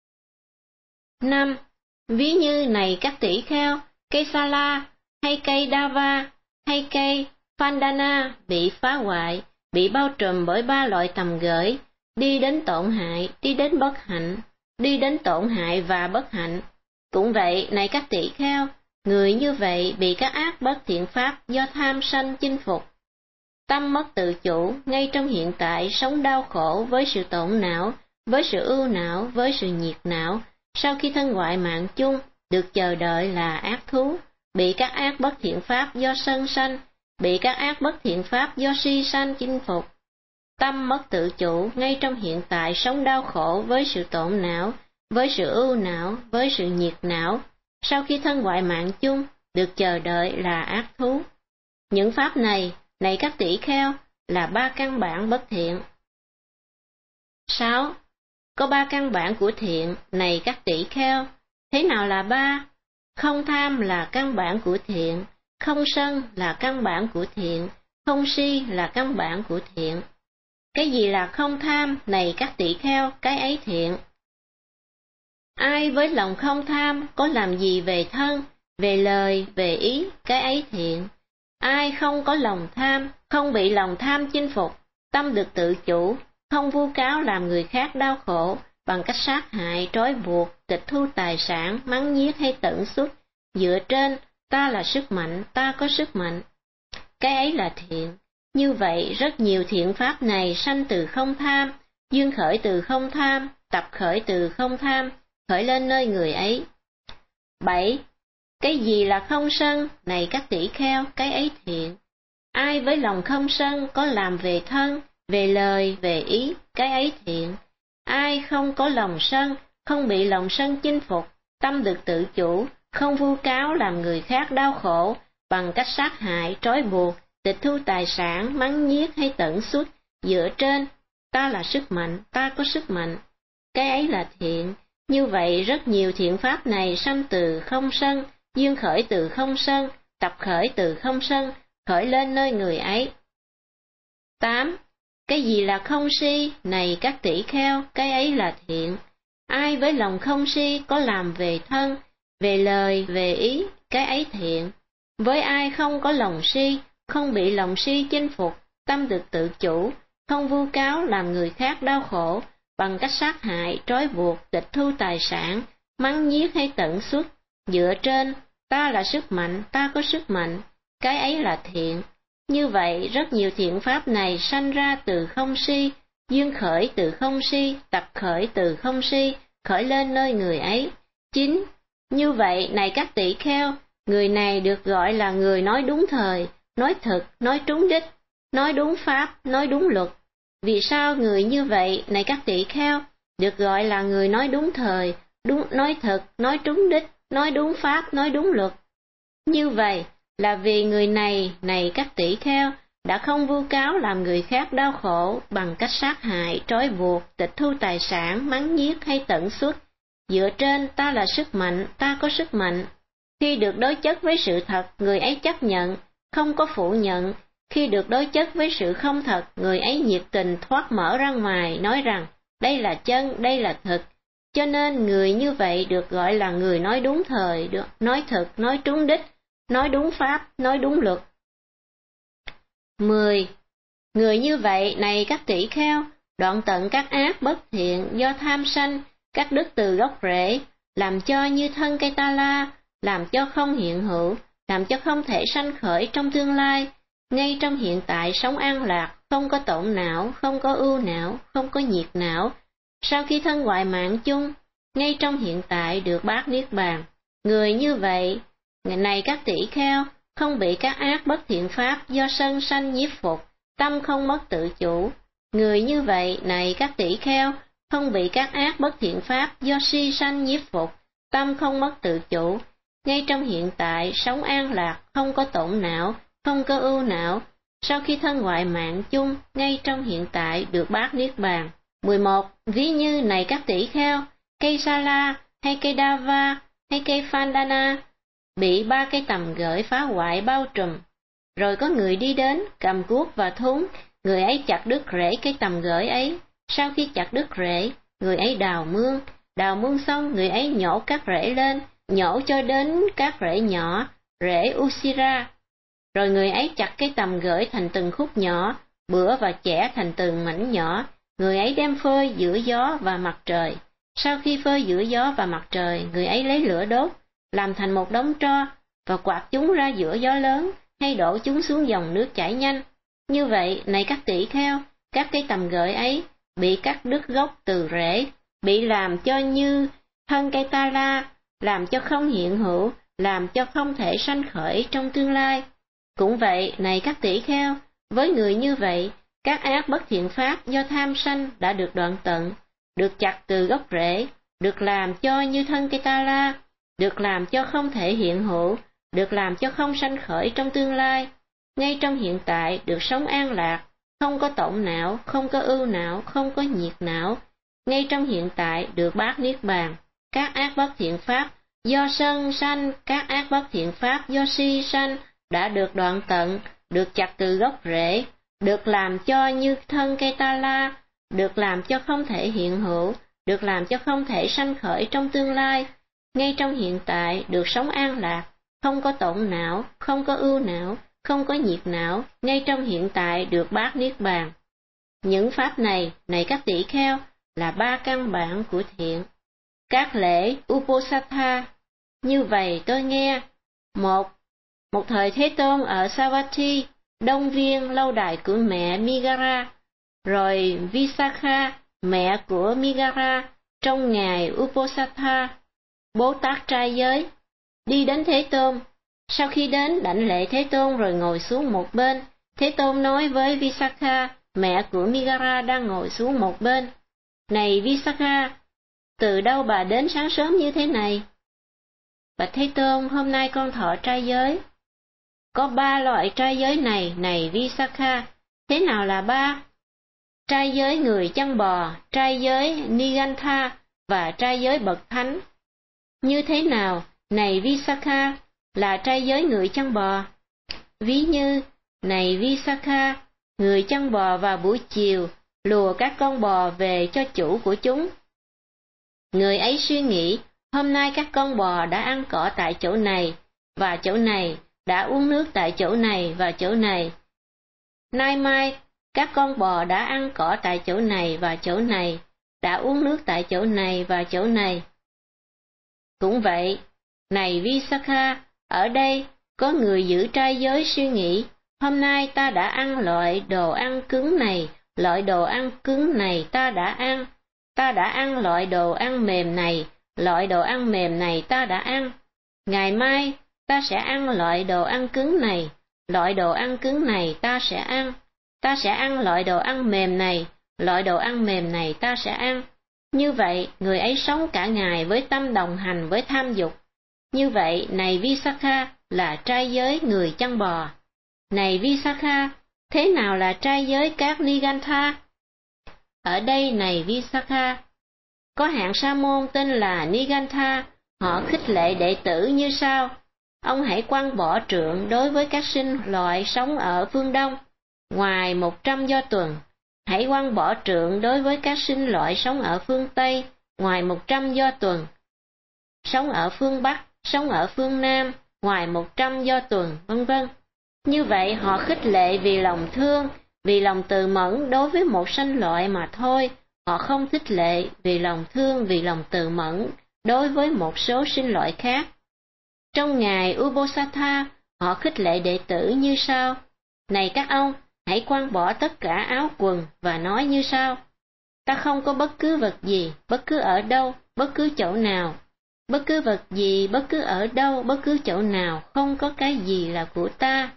Speaker 1: Năm. Ví như này các tỷ kheo, cây sa la, hay cây Dava, hay cây Pandana bị phá hoại, bị bao trùm bởi ba loại tầm gửi, đi đến tổn hại, đi đến bất hạnh, đi đến tổn hại và bất hạnh. Cũng vậy, này các tỷ kheo, người như vậy bị các ác bất thiện pháp do tham sân chinh phục. Tâm mất tự chủ, ngay trong hiện tại sống đau khổ với sự tổn não, với sự ưu não, với sự nhiệt não. Sau khi thân ngoại mạng chung, được chờ đợi là ác thú, bị các ác bất thiện pháp do sân sanh, bị các ác bất thiện pháp do si sanh chinh phục. Tâm mất tự chủ, ngay trong hiện tại sống đau khổ với sự tổn não, với sự ưu não, với sự nhiệt não. sau khi thân ngoại mạng chung, được chờ đợi là ác thú. Những pháp này, này các tỷ kheo, là ba căn bản bất thiện. sáu. Có ba căn bản của thiện, này các tỷ kheo. Thế nào là ba? Không tham là căn bản của thiện, không sân là căn bản của thiện, không si là căn bản của thiện. Cái gì là không tham, này các tỷ kheo, cái ấy thiện. Ai với lòng không tham, có làm gì về thân, về lời, về ý, cái ấy thiện. Ai không có lòng tham, không bị lòng tham chinh phục, tâm được tự chủ, không vu cáo làm người khác đau khổ, bằng cách sát hại, trói buộc, tịch thu tài sản, mắng nhiếc hay tận xuất, dựa trên, ta là sức mạnh, ta có sức mạnh. Cái ấy là thiện. Như vậy, rất nhiều thiện pháp này sanh từ không tham, duyên khởi từ không tham, tập khởi từ không tham, khởi lên nơi người ấy. bảy. Cái gì là không sân, này các tỷ kheo, cái ấy thiện. Ai với lòng không sân có làm về thân, về lời, về ý, cái ấy thiện. Ai không có lòng sân, không bị lòng sân chinh phục, tâm được tự chủ, không vu cáo làm người khác đau khổ, bằng cách sát hại, trói buộc, tịch thu tài sản, mắng nhiếc hay tận xuất, dựa trên, ta là sức mạnh, ta có sức mạnh. Cái ấy là thiện. Như vậy rất nhiều thiện pháp này sanh từ không sân, duyên khởi từ không sân, tập khởi từ không sân, khởi lên nơi người ấy. tám. Cái gì là không si, này các tỷ kheo, cái ấy là thiện. Ai với lòng không si có làm về thân, về lời, về ý, cái ấy thiện. Với ai không có lòng si, không bị lòng si chinh phục, tâm được tự chủ, không vu cáo làm người khác đau khổ, bằng cách sát hại, trói buộc, tịch thu tài sản, mắng nhiếc hay tận xuất, dựa trên, ta là sức mạnh, ta có sức mạnh, cái ấy là thiện. Như vậy, rất nhiều thiện pháp này sanh ra từ không si, duyên khởi từ không si, tập khởi từ không si, khởi lên nơi người ấy. chín. Như vậy, này các tỷ kheo, người này được gọi là người nói đúng thời, nói thực, nói trúng đích, nói đúng pháp, nói đúng luật. Vì sao người như vậy, này các tỷ kheo, được gọi là người nói đúng thời, đúng, nói thực, nói trúng đích, nói đúng pháp, nói đúng luật? Như vậy là vì người này, này các tỷ kheo, đã không vu cáo làm người khác đau khổ bằng cách sát hại, trói buộc, tịch thu tài sản, mắng nhiếc hay tận xuất, dựa trên ta là sức mạnh, ta có sức mạnh. Khi được đối chất với sự thật, người ấy chấp nhận, không có phủ nhận. Khi được đối chất với sự không thật, người ấy nhiệt tình thoát mở ra ngoài, nói rằng, đây là chân, đây là thực. Cho nên người như vậy được gọi là người nói đúng thời, được nói thực, nói trúng đích, nói đúng pháp, nói đúng luật. mười. Người như vậy, này các tỷ kheo, đoạn tận các ác bất thiện do tham sanh, cắt đứt từ gốc rễ, làm cho như thân cây ta la, làm cho không hiện hữu, làm cho không thể sanh khởi trong tương lai, ngay trong hiện tại sống an lạc, không có tổn não, không có ưu não, không có nhiệt não. Sau khi thân ngoại mạng chung, ngay trong hiện tại được bát niết bàn. Người như vậy, ngày này các tỷ kheo, không bị các ác bất thiện pháp do sân sanh nhiếp phục, tâm không mất tự chủ. Người như vậy, này các tỷ kheo, không bị các ác bất thiện pháp do si sanh nhiếp phục, tâm không mất tự chủ. Ngay trong hiện tại, sống an lạc, không có tổn não, không có ưu não. Sau khi thân ngoại mạng chung, ngay trong hiện tại được bát niết bàn. mười một. Ví như này các tỷ kheo, cây sa la, hay cây đava, hay cây phandana, bị ba cây tầm gởi phá hoại bao trùm. Rồi có người đi đến, cầm cuốc và thúng, người ấy chặt đứt rễ cây tầm gởi ấy. Sau khi chặt đứt rễ, người ấy đào mương, đào mương xong người ấy nhổ các rễ lên, nhổ cho đến các rễ nhỏ, rễ Usira. Rồi người ấy chặt cây tầm gởi thành từng khúc nhỏ, bữa và chẻ thành từng mảnh nhỏ, người ấy đem phơi giữa gió và mặt trời. Sau khi phơi giữa gió và mặt trời, người ấy lấy lửa đốt, làm thành một đống tro, và quạt chúng ra giữa gió lớn, hay đổ chúng xuống dòng nước chảy nhanh. Như vậy, này các tỷ kheo, các cây tầm gởi ấy bị cắt đứt gốc từ rễ, bị làm cho như thân cây ta la, làm cho không hiện hữu, làm cho không thể sanh khởi trong tương lai. Cũng vậy, này các tỷ kheo, với người như vậy, các ác bất thiện pháp do tham sanh đã được đoạn tận, được chặt từ gốc rễ, được làm cho như thân cây ta la, được làm cho không thể hiện hữu, được làm cho không sanh khởi trong tương lai, ngay trong hiện tại được sống an lạc, không có tổn não, không có ưu não, không có nhiệt não, ngay trong hiện tại được bát niết bàn. Các ác bất thiện pháp do sân sanh, các ác bất thiện pháp do si sanh đã được đoạn tận, được chặt từ gốc rễ, được làm cho như thân cây ta la, được làm cho không thể hiện hữu, được làm cho không thể sanh khởi trong tương lai, ngay trong hiện tại được sống an lạc, không có tổn não, không có ưu não, không có nhiệt não, ngay trong hiện tại được bát niết bàn. Những pháp này, này các tỷ kheo, là ba căn bản của thiện. Các lễ Uposatha, như vậy tôi nghe. Một, một thời Thế Tôn ở Savatthi, Đông Viên, lâu đài của mẹ Migara, rồi Visakha, mẹ của Migara, trong ngày Uposatha, Bố Tát trai giới, đi đến Thế Tôn. Sau khi đến đảnh lễ Thế Tôn rồi ngồi xuống một bên, Thế Tôn nói với Visakha, mẹ của Migara đang ngồi xuống một bên: Này Visakha, từ đâu bà đến sáng sớm như thế này? Bạch Thế Tôn, hôm nay con thọ trai giới. Có ba loại trai giới này, này Visakha. Thế nào là ba? Trai giới người chăn bò, trai giới Nigantha và trai giới bậc thánh. Như thế nào, này Visakha, là trai giới người chăn bò? Ví như, này Visakha, người chăn bò vào buổi chiều, lùa các con bò về cho chủ của chúng. Người ấy suy nghĩ, hôm nay các con bò đã ăn cỏ tại chỗ này và chỗ này, đã uống nước tại chỗ này và chỗ này. Nay mai, các con bò đã ăn cỏ tại chỗ này và chỗ này, đã uống nước tại chỗ này và chỗ này. Cũng vậy, này Visakha, ở đây có người giữ trai giới suy nghĩ, hôm nay ta đã ăn loại đồ ăn cứng này, loại đồ ăn cứng này ta đã ăn, ta đã ăn loại đồ ăn mềm này, loại đồ ăn mềm này ta đã ăn. Ngày mai, ta sẽ ăn loại đồ ăn cứng này, loại đồ ăn cứng này ta sẽ ăn, ta sẽ ăn loại đồ ăn mềm này, loại đồ ăn mềm này ta sẽ ăn. Như vậy, người ấy sống cả ngày với tâm đồng hành với tham dục. Như vậy, này Visakha, là trai giới người chăn bò. Này Visakha, thế nào là trai giới các Nigantha? Ở đây, này Visakha, có hạng sa môn tên là Nigantha, họ khích lệ đệ tử như sau: Ông hãy quăng bỏ trượng đối với các sinh loại sống ở phương Đông, ngoài một trăm do tuần. Hãy quăng bỏ trượng đối với các sinh loại sống ở phương Tây, ngoài một trăm do tuần. Sống ở phương Bắc, sống ở phương Nam, ngoài một trăm do tuần, vân vân. Như vậy họ khích lệ vì lòng thương, vì lòng từ mẫn đối với một sanh loại mà thôi. Họ không khích lệ vì lòng thương, vì lòng từ mẫn đối với một số sinh loại khác. Trong ngày Uposatha, họ khích lệ đệ tử như sau: Này các ông, hãy quăng bỏ tất cả áo quần và nói như sau: Ta không có bất cứ vật gì, bất cứ ở đâu, bất cứ chỗ nào. Bất cứ vật gì, bất cứ ở đâu, bất cứ chỗ nào, không có cái gì là của ta.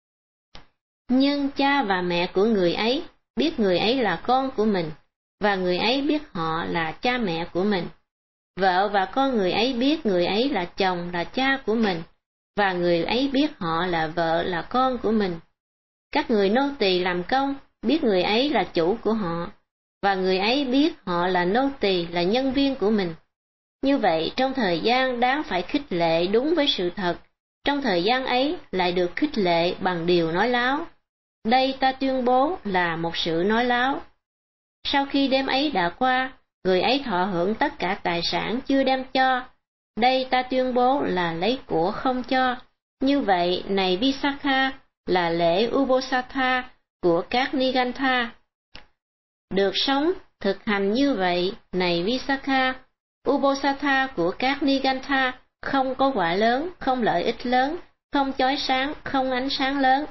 Speaker 1: Nhưng cha và mẹ của người ấy biết người ấy là con của mình, và người ấy biết họ là cha mẹ của mình. Vợ và con người ấy biết người ấy là chồng, là cha của mình, và người ấy biết họ là vợ, là con của mình. Các người nô tỳ làm công biết người ấy là chủ của họ, và người ấy biết họ là nô tỳ, là nhân viên của mình. Như vậy, trong thời gian đáng phải khích lệ đúng với sự thật, trong thời gian ấy lại được khích lệ bằng điều nói láo. Đây ta tuyên bố là một sự nói láo. Sau khi đêm ấy đã qua, người ấy thọ hưởng tất cả tài sản chưa đem cho. Đây ta tuyên bố là lấy của không cho. Như vậy, này Visakha, là lễ Uposatha của các Nigantha. Được sống, thực hành như vậy, này Visakha, Uposatha của các Nigantha không có quả lớn, không lợi ích lớn, không chói sáng, không ánh sáng lớn.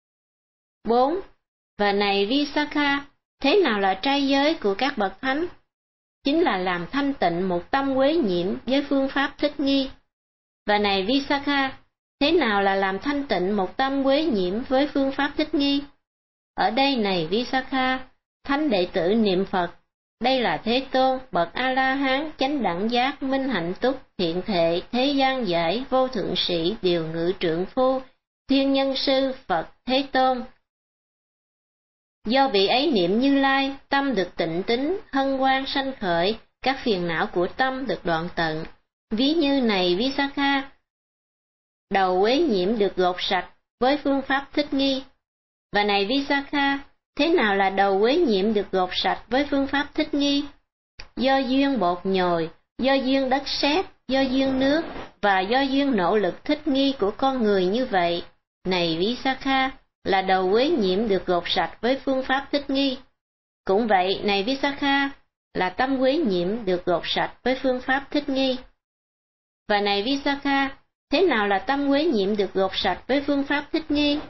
Speaker 1: bốn. Và này Visakha, thế nào là trai giới của các bậc thánh? Chính là làm thanh tịnh một tâm quế nhiễm với phương pháp thích nghi. Và này Visakha, thế nào là làm thanh tịnh một tâm quế nhiễm với phương pháp thích nghi? Ở đây này Visakha, thánh đệ tử niệm Phật, đây là Thế Tôn, bậc A-la-hán, chánh đẳng giác, minh hạnh túc, thiện thệ, thế gian giải, vô thượng sĩ, điều ngự trượng phu, thiên nhân sư, Phật, Thế Tôn. Do vị ấy niệm Như Lai, tâm được tịnh tín, hân hoan sanh khởi, các phiền não của tâm được đoạn tận. Ví như này Visakha, đầu uế nhiễm được gột sạch với phương pháp thích nghi. Và này Visakha, thế nào là đầu uế nhiễm được gột sạch với phương pháp thích nghi? Do duyên bột nhồi, do duyên đất sét, do duyên nước, và do duyên nỗ lực thích nghi của con người như vậy. Này Visakha, là đầu uế nhiễm được gột sạch với phương pháp thích nghi. Cũng vậy, này Visakha, là tâm uế nhiễm được gột sạch với phương pháp thích nghi. Và này Visakha, thế nào là tâm uế nhiễm được gột sạch với phương pháp thích nghi?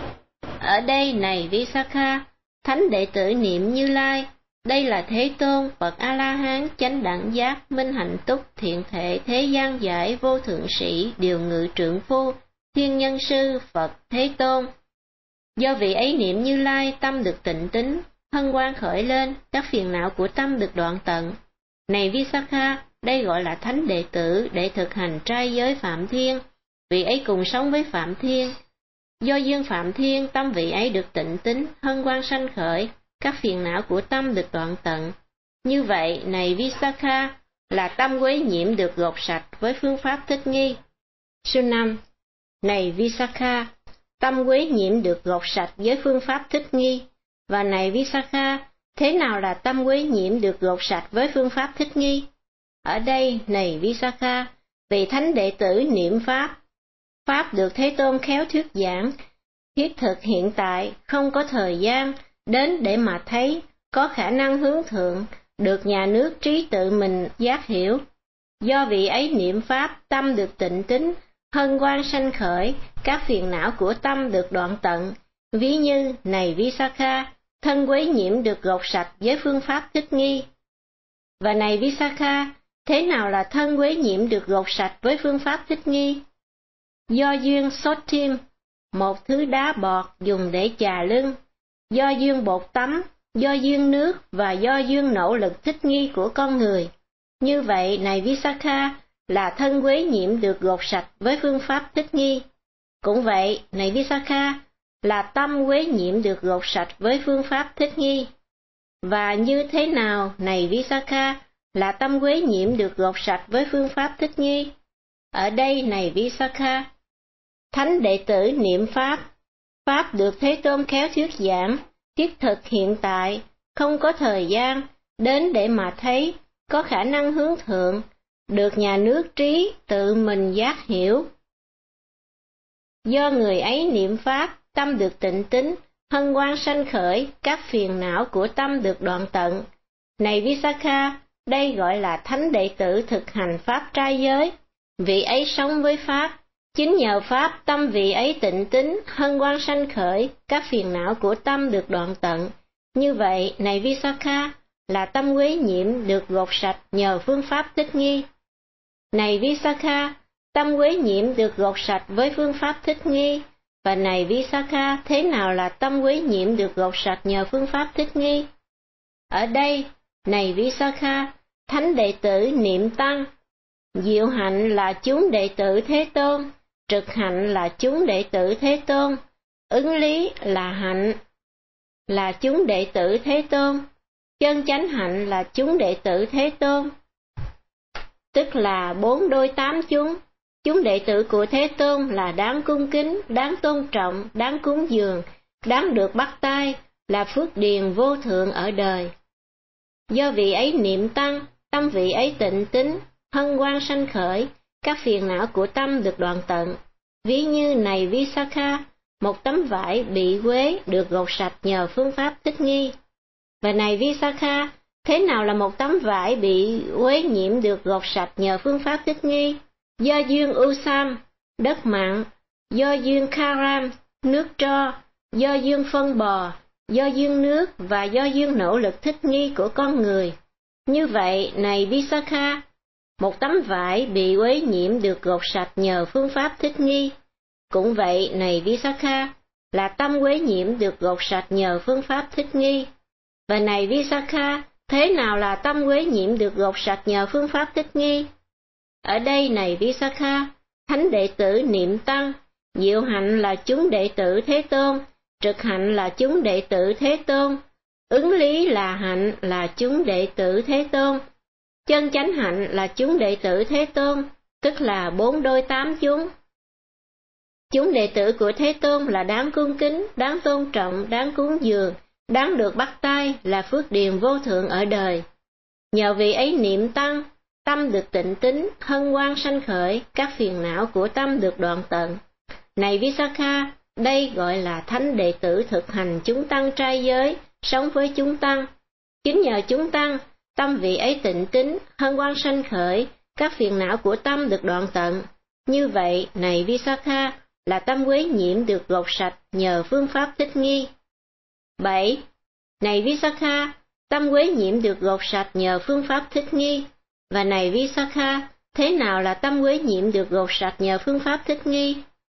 Speaker 1: Ở đây, này Visakha, thánh đệ tử niệm Như Lai, đây là Thế Tôn, bậc A-la-hán, chánh đẳng giác, minh hạnh túc, thiện thệ, thế gian giải, vô thượng sĩ, điều ngự trượng phu, thiên nhân sư, Phật, Thế Tôn. Do vị ấy niệm Như Lai, tâm được tịnh tín, hân hoan khởi lên, các phiền não của tâm được đoạn tận. Này Visakha, đây gọi là thánh đệ tử để thực hành trai giới Phạm Thiên, vị ấy cùng sống với Phạm Thiên. Do duyên Phạm Thiên, tâm vị ấy được tịnh tín, hân hoan sanh khởi, các phiền não của tâm được đoạn tận. Như vậy, này Visakha, là tâm uế nhiễm được gột sạch với phương pháp thích nghi. Số năm. Này Visakha, tâm uế nhiễm được gột sạch với phương pháp thích nghi. Và này Visakha, thế nào là tâm uế nhiễm được gột sạch với phương pháp thích nghi? Ở đây, này Visakha, vị thánh đệ tử niệm Pháp. Pháp được Thế Tôn khéo thuyết giảng, thiết thực hiện tại, không có thời gian, đến để mà thấy, có khả năng hướng thượng, được nhà nước trí tự mình giác hiểu. Do vị ấy niệm Pháp, tâm được tịnh tín, hân hoan sanh khởi, các phiền não của tâm được đoạn tận. Ví như, này Visakha, thân quấy nhiễm được gột sạch với phương pháp thích nghi. Và này Visakha, thế nào là thân quấy nhiễm được gột sạch với phương pháp thích nghi? Do duyên sốt tim, một thứ đá bọt dùng để chà lưng, do duyên bột tắm, do duyên nước và do duyên nỗ lực thích nghi của con người. Như vậy, này Visakha, là thân quấy nhiễm được gột sạch với phương pháp thích nghi. Cũng vậy, này Visakha, là tâm quấy nhiễm được gột sạch với phương pháp thích nghi. Và như thế nào, này Visakha, là tâm quấy nhiễm được gột sạch với phương pháp thích nghi? Ở đây, này Visakha, thánh đệ tử niệm Pháp. Pháp được Thế Tôn khéo thuyết giảng, thiết thực hiện tại, không có thời gian, đến để mà thấy, có khả năng hướng thượng, được nhà nước trí tự mình giác hiểu. Do người ấy niệm Pháp, tâm được tịnh tín, hân hoan sanh khởi, các phiền não của tâm được đoạn tận. Này Visakha, đây gọi là thánh đệ tử thực hành Pháp trai giới, vị ấy sống với Pháp. Chính nhờ Pháp, tâm vị ấy tịnh tín, hân hoan sanh khởi, các phiền não của tâm được đoạn tận. Như vậy, này Visakha, là tâm uế nhiễm được gột sạch nhờ phương pháp thích nghi. Này Visakha, tâm uế nhiễm được gột sạch với phương pháp thích nghi. Và này Visakha, thế nào là tâm uế nhiễm được gột sạch nhờ phương pháp thích nghi? Ở đây, này Visakha, thánh đệ tử niệm Tăng. Diệu hạnh là chúng đệ tử Thế Tôn, trực hạnh là chúng đệ tử Thế Tôn, ứng lý là hạnh, là chúng đệ tử Thế Tôn, chân chánh hạnh là chúng đệ tử Thế Tôn. Tức là bốn đôi tám chúng, chúng đệ tử của Thế Tôn là đáng cung kính, đáng tôn trọng, đáng cúng dường, đáng được bắt tay, là phước điền vô thượng ở đời. Do vị ấy niệm Tăng, tâm vị ấy tịnh tín, hân hoan sanh khởi, các phiền não của tâm được đoạn tận. Ví như này Visakha, một tấm vải bị uế được gột sạch nhờ phương pháp thích nghi. Và này Visakha, thế nào là một tấm vải bị uế nhiễm được gột sạch nhờ phương pháp thích nghi? Do duyên Usam, đất mặn, do duyên Karam, nước tro, do duyên phân bò, do duyên nước và do duyên nỗ lực thích nghi của con người. Như vậy, này Visakha, một tấm vải bị uế nhiễm được gột sạch nhờ phương pháp thích nghi. Cũng vậy, này Visakha, là tâm uế nhiễm được gột sạch nhờ phương pháp thích nghi. Và này Visakha, thế nào là tâm uế nhiễm được gột sạch nhờ phương pháp thích nghi? Ở đây này Visakha, thánh đệ tử niệm tăng, diệu hạnh là chúng đệ tử Thế Tôn, trực hạnh là chúng đệ tử Thế Tôn, ứng lý là hạnh là chúng đệ tử Thế Tôn, chân chánh hạnh là chúng đệ tử Thế Tôn, tức là bốn đôi tám chúng. Chúng đệ tử của Thế Tôn là đáng cung kính, đáng tôn trọng, đáng cúng dường, đáng được bắt tay, là phước điền vô thượng ở đời. Nhờ vị ấy niệm tăng, tâm được tịnh tín, hân hoan sanh khởi, các phiền não của tâm được đoạn tận. Này Visakha, đây gọi là thánh đệ tử thực hành chúng tăng trai giới, sống với chúng tăng. Chính nhờ chúng tăng, tâm vị ấy tịnh tín, hân hoan sanh khởi, các phiền não của tâm được đoạn tận. Như vậy, này Visakha, là tâm uế nhiễm được gột sạch nhờ phương pháp thích nghi. bảy. Này Visakha, tâm uế nhiễm được gột sạch nhờ phương pháp thích nghi. Và này Visakha, thế nào là tâm uế nhiễm được gột sạch nhờ phương pháp thích nghi?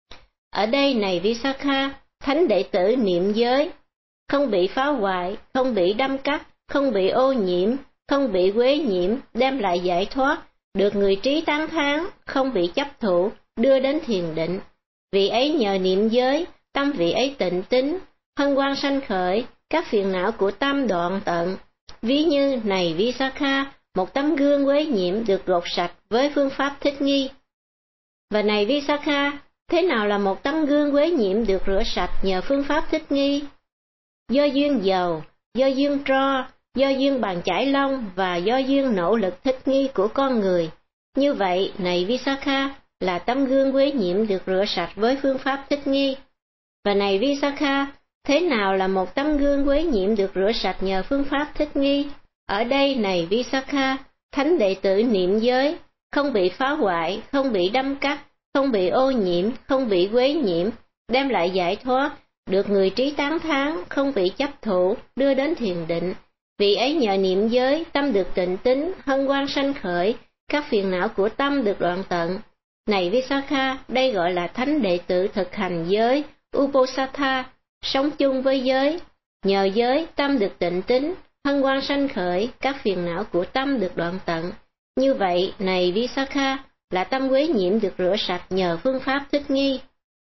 Speaker 1: Ở đây này Visakha, thánh đệ tử niệm giới, không bị phá hoại, không bị đâm cắt, không bị ô nhiễm, không bị uế nhiễm, đem lại giải thoát, được người trí tán thán, không bị chấp thủ, đưa đến thiền định. Vị ấy nhờ niệm giới, tâm vị ấy tịnh tín, hân hoan sanh khởi, các phiền não của tâm đoạn tận. Ví như này Visakha, một tấm gương uế nhiễm được gột sạch với phương pháp thích nghi. Và này Visakha, thế nào là một tấm gương uế nhiễm được rửa sạch nhờ phương pháp thích nghi? Do duyên dầu, do duyên tro, do duyên bàn chải lông và do duyên nỗ lực thích nghi của con người. Như vậy, này Visakha, là tấm gương uế nhiễm được rửa sạch với phương pháp thích nghi. Và này Visakha, thế nào là một tấm gương uế nhiễm được rửa sạch nhờ phương pháp thích nghi? Ở đây này Visakha, thánh đệ tử niệm giới, không bị phá hoại, không bị đâm cắt, không bị ô nhiễm, không bị uế nhiễm, đem lại giải thoát, được người trí tán thán, không bị chấp thủ, đưa đến thiền định. Vị ấy nhờ niệm giới, tâm được tịnh tín, hân hoan sanh khởi, các phiền não của tâm được đoạn tận. Này Visakha, đây gọi là thánh đệ tử thực hành giới, Uposatha, sống chung với giới. Nhờ giới, tâm được tịnh tín, hân hoan sanh khởi, các phiền não của tâm được đoạn tận. Như vậy, này Visakha, là tâm uế nhiễm được rửa sạch nhờ phương pháp thích nghi.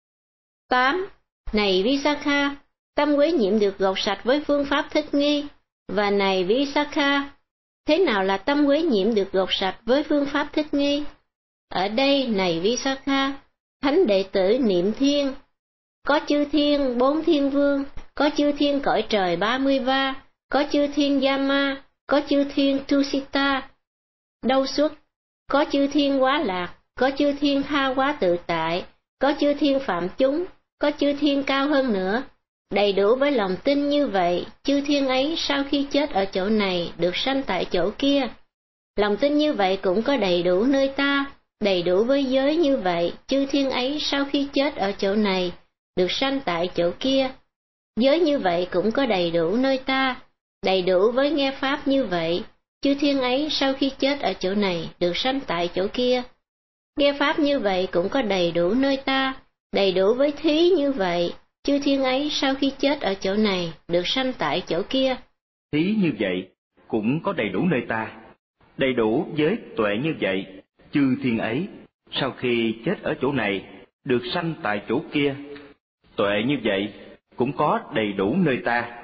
Speaker 1: tám. Này Visakha, tâm uế nhiễm được gột sạch với phương pháp thích nghi. Và này Visakha, thế nào là tâm uế nhiễm được gột sạch với phương pháp thích nghi? Ở đây này Visakha, thánh đệ tử niệm thiên, có chư thiên bốn thiên vương, có chư thiên cõi trời ba mươi ba, có chư thiên Yama, có chư thiên Tusita, đâu xuất, có chư thiên quá lạc, có chư thiên tha quá tự tại, có chư thiên phạm chúng, có chư thiên cao hơn nữa. Đầy đủ với lòng tin như vậy, chư thiên ấy sau khi chết ở chỗ này được sanh tại chỗ kia. Lòng tin như vậy cũng có đầy đủ nơi ta, đầy đủ với giới như vậy, chư thiên ấy sau khi chết ở chỗ này được sanh tại chỗ kia. Giới như vậy cũng có đầy đủ nơi ta, đầy đủ với nghe pháp như vậy, chư thiên ấy sau khi chết ở chỗ này được sanh tại chỗ kia. Nghe pháp như vậy cũng có đầy đủ nơi ta, đầy đủ với thí như vậy, chư thiên ấy sau khi chết ở chỗ này được sanh tại chỗ kia.
Speaker 2: Thí như vậy cũng có đầy đủ nơi ta, đầy đủ với tuệ như vậy, chư thiên ấy sau khi chết ở chỗ này được sanh tại chỗ kia. Tuệ như vậy cũng có đầy đủ nơi ta.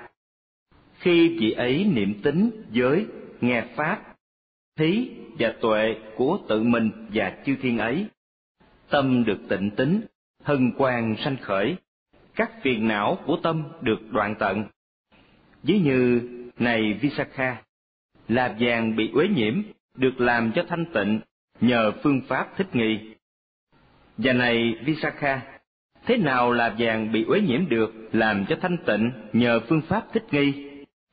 Speaker 2: Khi vị ấy niệm tính, giới, nghe pháp, thí và tuệ của tự mình và chư thiên ấy, tâm được tịnh tín, hân hoan sanh khởi, các phiền não của tâm được đoạn tận. Ví như này Visakha, là vàng bị uế nhiễm được làm cho thanh tịnh nhờ phương pháp thích nghi. Và này Visakha, thế nào là vàng bị uế nhiễm được làm cho thanh tịnh nhờ phương pháp thích nghi?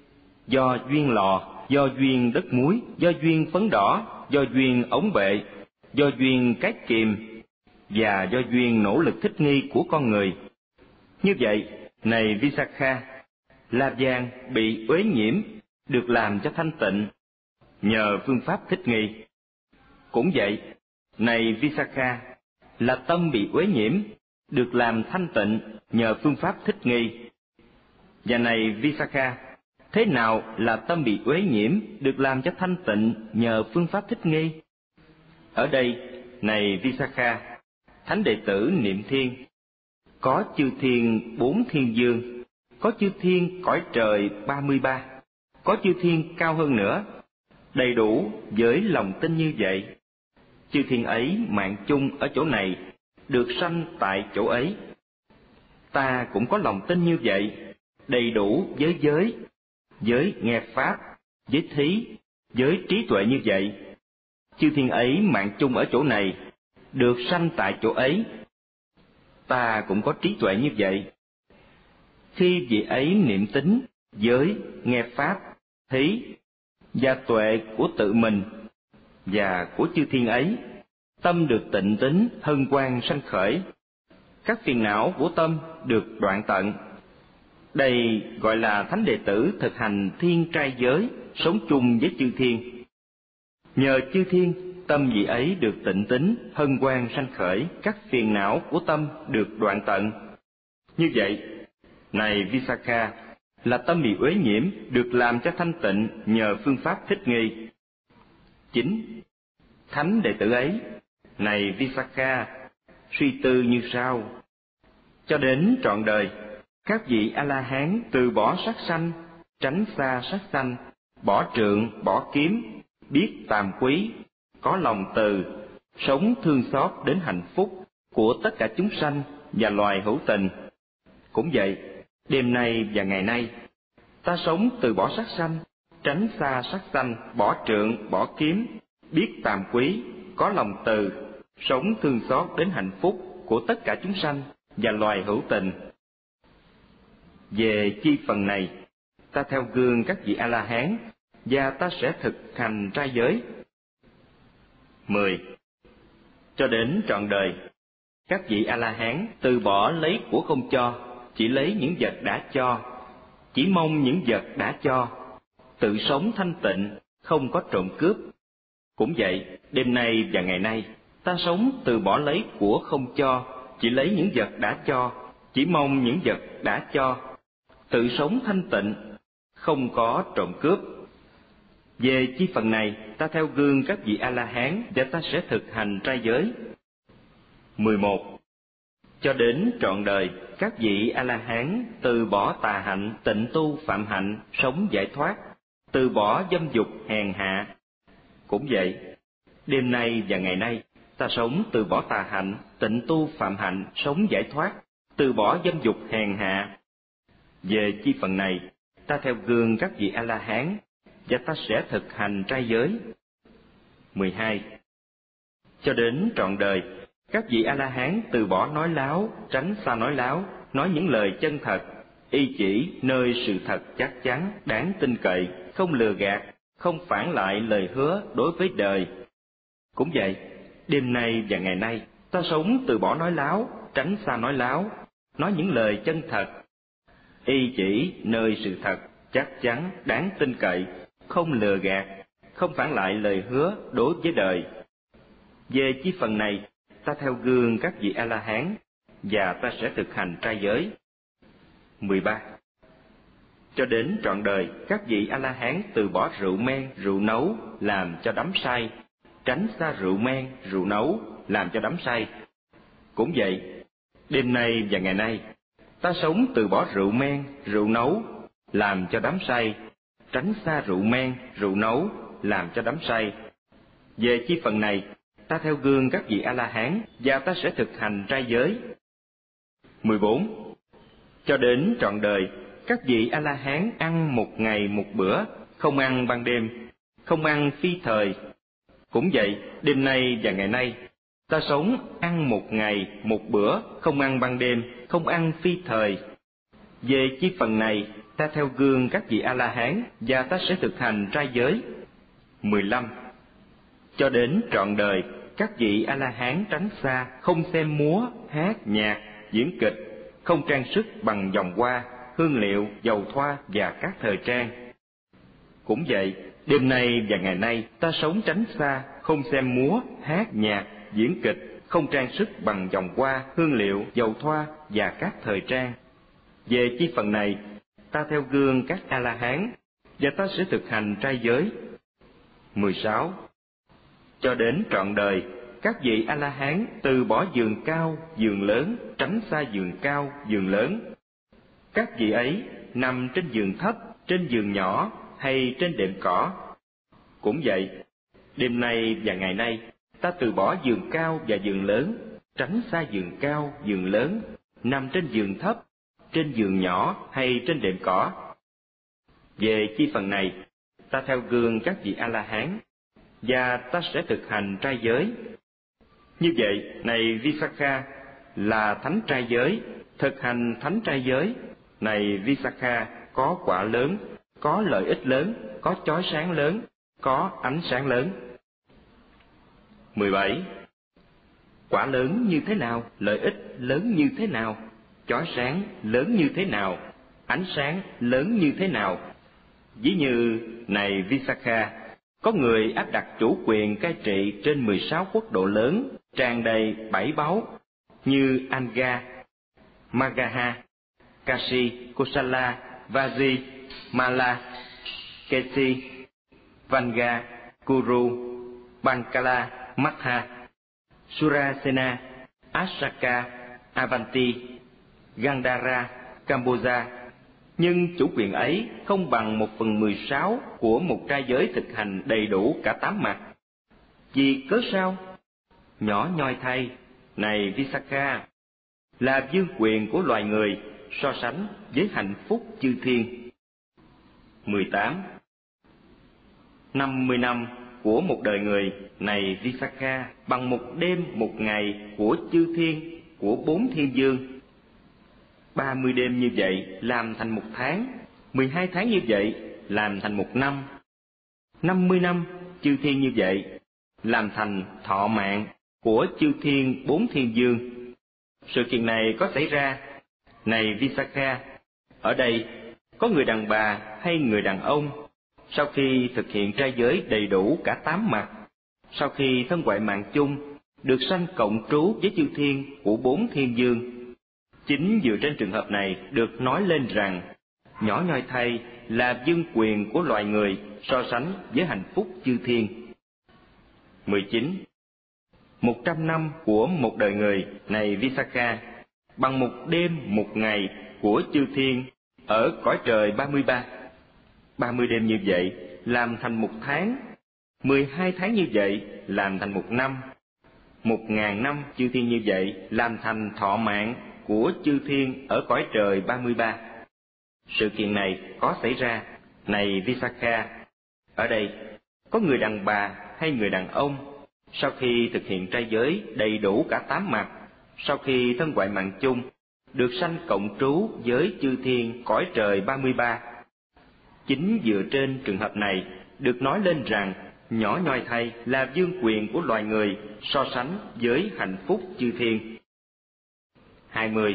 Speaker 2: Do duyên lò, do duyên đất muối, do duyên phấn đỏ, do duyên ống bệ, do duyên cái kìm và do duyên nỗ lực thích nghi của con người. Như vậy, này Visakha, là vàng bị uế nhiễm được làm cho thanh tịnh nhờ phương pháp thích nghi. Cũng vậy, này Visakha, là tâm bị uế nhiễm được làm thanh tịnh nhờ phương pháp thích nghi. Và này Visakha, Thế nào là tâm bị uế nhiễm được làm cho thanh tịnh nhờ phương pháp thích nghi? Ở đây, này Visakha, thánh đệ tử niệm thiên, có chư thiên bốn thiên dương, có chư thiên cõi trời ba mươi ba, có chư thiên cao hơn nữa, đầy đủ với lòng tin như vậy. Chư thiên ấy mạng chung ở chỗ này, được sanh tại chỗ ấy. Ta cũng có lòng tin như vậy, đầy đủ với giới, với nghe pháp, với thí, với trí tuệ như vậy. Chư thiên ấy mạng chung ở chỗ này, được sanh tại chỗ ấy. Ta cũng có trí tuệ như vậy. Khi vị ấy niệm tính, giới, nghe pháp, thí và tuệ của tự mình và của chư thiên ấy, tâm được tịnh tín hân hoan sanh khởi, các phiền não của tâm được đoạn tận. Đây gọi là thánh đệ tử thực hành thiên trai giới, sống chung với chư thiên. Nhờ chư thiên, tâm vị ấy được tịnh tín hân hoan sanh khởi, các phiền não của tâm được đoạn tận. Như vậy, này Visakha, là tâm bị uế nhiễm được làm cho thanh tịnh nhờ phương pháp thích nghi. Chín. Thánh đệ tử ấy, này Visakha, suy tư như sau: cho đến trọn đời, các vị A-la-hán từ bỏ sát sanh, tránh xa sát sanh, bỏ trượng, bỏ kiếm, biết tàm quý, có lòng từ, sống thương xót đến hạnh phúc của tất cả chúng sanh và loài hữu tình. Cũng vậy, đêm nay và ngày nay, ta sống từ bỏ sát sanh, tránh xa sát sanh, bỏ trượng, bỏ kiếm, biết tàm quý, có lòng từ, sống thương xót đến hạnh phúc của tất cả chúng sanh và loài hữu tình. Về chi phần này, ta theo gương các vị A-la-hán và ta sẽ thực hành trai giới. Mười. Cho đến trọn đời, các vị A-la-hán từ bỏ lấy của không cho, chỉ lấy những vật đã cho, chỉ mong những vật đã cho, tự sống thanh tịnh, không có trộm cướp. Cũng vậy, đêm nay và ngày nay, ta sống từ bỏ lấy của không cho, chỉ lấy những vật đã cho, chỉ mong những vật đã cho, tự sống thanh tịnh, không có trộm cướp. Về chi phần này, ta theo gương các vị A-la-hán và ta sẽ thực hành trai giới. Mười một. Cho đến trọn đời, các vị A-la-hán từ bỏ tà hạnh, tịnh tu phạm hạnh, sống giải thoát, từ bỏ dâm dục hèn hạ. Cũng vậy, đêm nay và ngày nay, ta sống từ bỏ tà hạnh, tịnh tu phạm hạnh, sống giải thoát, từ bỏ dâm dục hèn hạ. Về chi phần này, ta theo gương các vị A-la-hán và ta sẽ thực hành trai giới. Mười hai. Cho đến trọn đời, các vị A-la-hán từ bỏ nói láo, tránh xa nói láo, nói những lời chân thật, y chỉ nơi sự thật chắc chắn, đáng tin cậy, không lừa gạt, không phản lại lời hứa đối với đời. Cũng vậy, đêm nay và ngày nay, ta sống từ bỏ nói láo, tránh xa nói láo, nói những lời chân thật, y chỉ nơi sự thật chắc chắn, đáng tin cậy, không lừa gạt, không phản lại lời hứa đối với đời. Về chi phần này, ta theo gương các vị A-la-hán và ta sẽ thực hành trai giới. Mười ba. Cho đến trọn đời, các vị A-la-hán từ bỏ rượu men, rượu nấu làm cho đắm say, tránh xa rượu men, rượu nấu làm cho đắm say. Cũng vậy, đêm nay và ngày nay, ta sống từ bỏ rượu men, rượu nấu làm cho đắm say, tránh xa rượu men, rượu nấu làm cho đắm say. Về chi phần này, ta theo gương các vị A-la-hán và ta sẽ thực hành trai giới. Mười bốn. Cho đến trọn đời, các vị A-la-hán ăn một ngày một bữa, không ăn ban đêm, không ăn phi thời. Cũng vậy, đêm nay và ngày nay, ta sống ăn một ngày một bữa, không ăn ban đêm, không ăn phi thời. Về chi phần này, ta theo gương các vị A-la-hán và ta sẽ thực hành trai giới. Mười lăm. Cho đến trọn đời, các vị A-la-hán tránh xa, không xem múa, hát, nhạc, diễn kịch, không trang sức bằng vòng hoa, hương liệu, dầu thoa và các thời trang. Cũng vậy, đêm nay và ngày nay, ta sống tránh xa, không xem múa, hát, nhạc, diễn kịch, không trang sức bằng vòng hoa, hương liệu, dầu thoa và các thời trang. Về chi phần này, ta theo gương các A-la-hán, và ta sẽ thực hành trai giới. mười sáu. Cho đến trọn đời, các vị A-la-hán từ bỏ giường cao, giường lớn, tránh xa giường cao, giường lớn. Các vị ấy nằm trên giường thấp, trên giường nhỏ hay trên đệm cỏ. Cũng vậy, đêm nay và ngày nay, ta từ bỏ giường cao và giường lớn, tránh xa giường cao, giường lớn, nằm trên giường thấp, trên giường nhỏ hay trên đệm cỏ. Về chi phần này, ta theo gương các vị A-la-hán, và ta sẽ thực hành trai giới. Như vậy, này Visakha, là thánh trai giới, thực hành thánh trai giới. Này Visakha, có quả lớn, có lợi ích lớn, có chói sáng lớn, có ánh sáng lớn. mười bảy. Quả lớn như thế nào, lợi ích lớn như thế nào, chói sáng lớn như thế nào, ánh sáng lớn như thế nào? Ví như, này Visakha, có người áp đặt chủ quyền cai trị trên mười sáu quốc độ lớn, tràn đầy bảy báu, như Anga, Magaha, Kashi, Kosala, Vaji, Mala, Kesi, Vanga, Kuru, Bankala, Matha, Surasena, Asaka, Avanti, Gandhara, Cambodia. Nhưng chủ quyền ấy không bằng một phần mười sáu của một trai giới thực hành đầy đủ cả tám mặt. Vì cớ sao? Nhỏ nhoi thay, này Visakha, là vương quyền của loài người so sánh với hạnh phúc chư thiên. mười tám. năm mươi năm của một đời người, này Visakha, bằng một đêm một ngày của chư thiên, của bốn thiên dương. ba mươi đêm như vậy làm thành một tháng, mười hai tháng như vậy làm thành một năm. năm mươi năm chư thiên như vậy làm thành thọ mạng của chư thiên bốn thiên dương. Sự kiện này có xảy ra, này Visakha, ở đây có người đàn bà hay người đàn ông, sau khi thực hiện trai giới đầy đủ cả tám mặt, sau khi thân ngoại mạng chung, được sanh cộng trú với chư thiên của bốn thiên dương. Chính dựa trên trường hợp này được nói lên rằng, nhỏ nhoi thay là vương quyền của loài người so sánh với hạnh phúc chư thiên. mười chín. Một trăm năm của một đời người, này Visakha, bằng một đêm một ngày của chư thiên ở cõi trời ba mươi ba. ba mươi đêm như vậy làm thành một tháng, mười hai tháng như vậy làm thành một năm, một ngàn năm chư thiên như vậy làm thành thọ mạng của chư thiên ở cõi trời ba mươi ba. Sự kiện này có xảy ra, này Visakha, ở đây có người đàn bà hay người đàn ông, sau khi thực hiện trai giới đầy đủ cả tám mặt, sau khi thân ngoại mạng chung, được sanh cộng trú với chư thiên cõi trời ba mươi ba. Chính dựa trên trường hợp này được nói lên rằng, nhỏ nhoi thay là vương quyền của loài người so sánh với hạnh phúc chư thiên. hai mươi.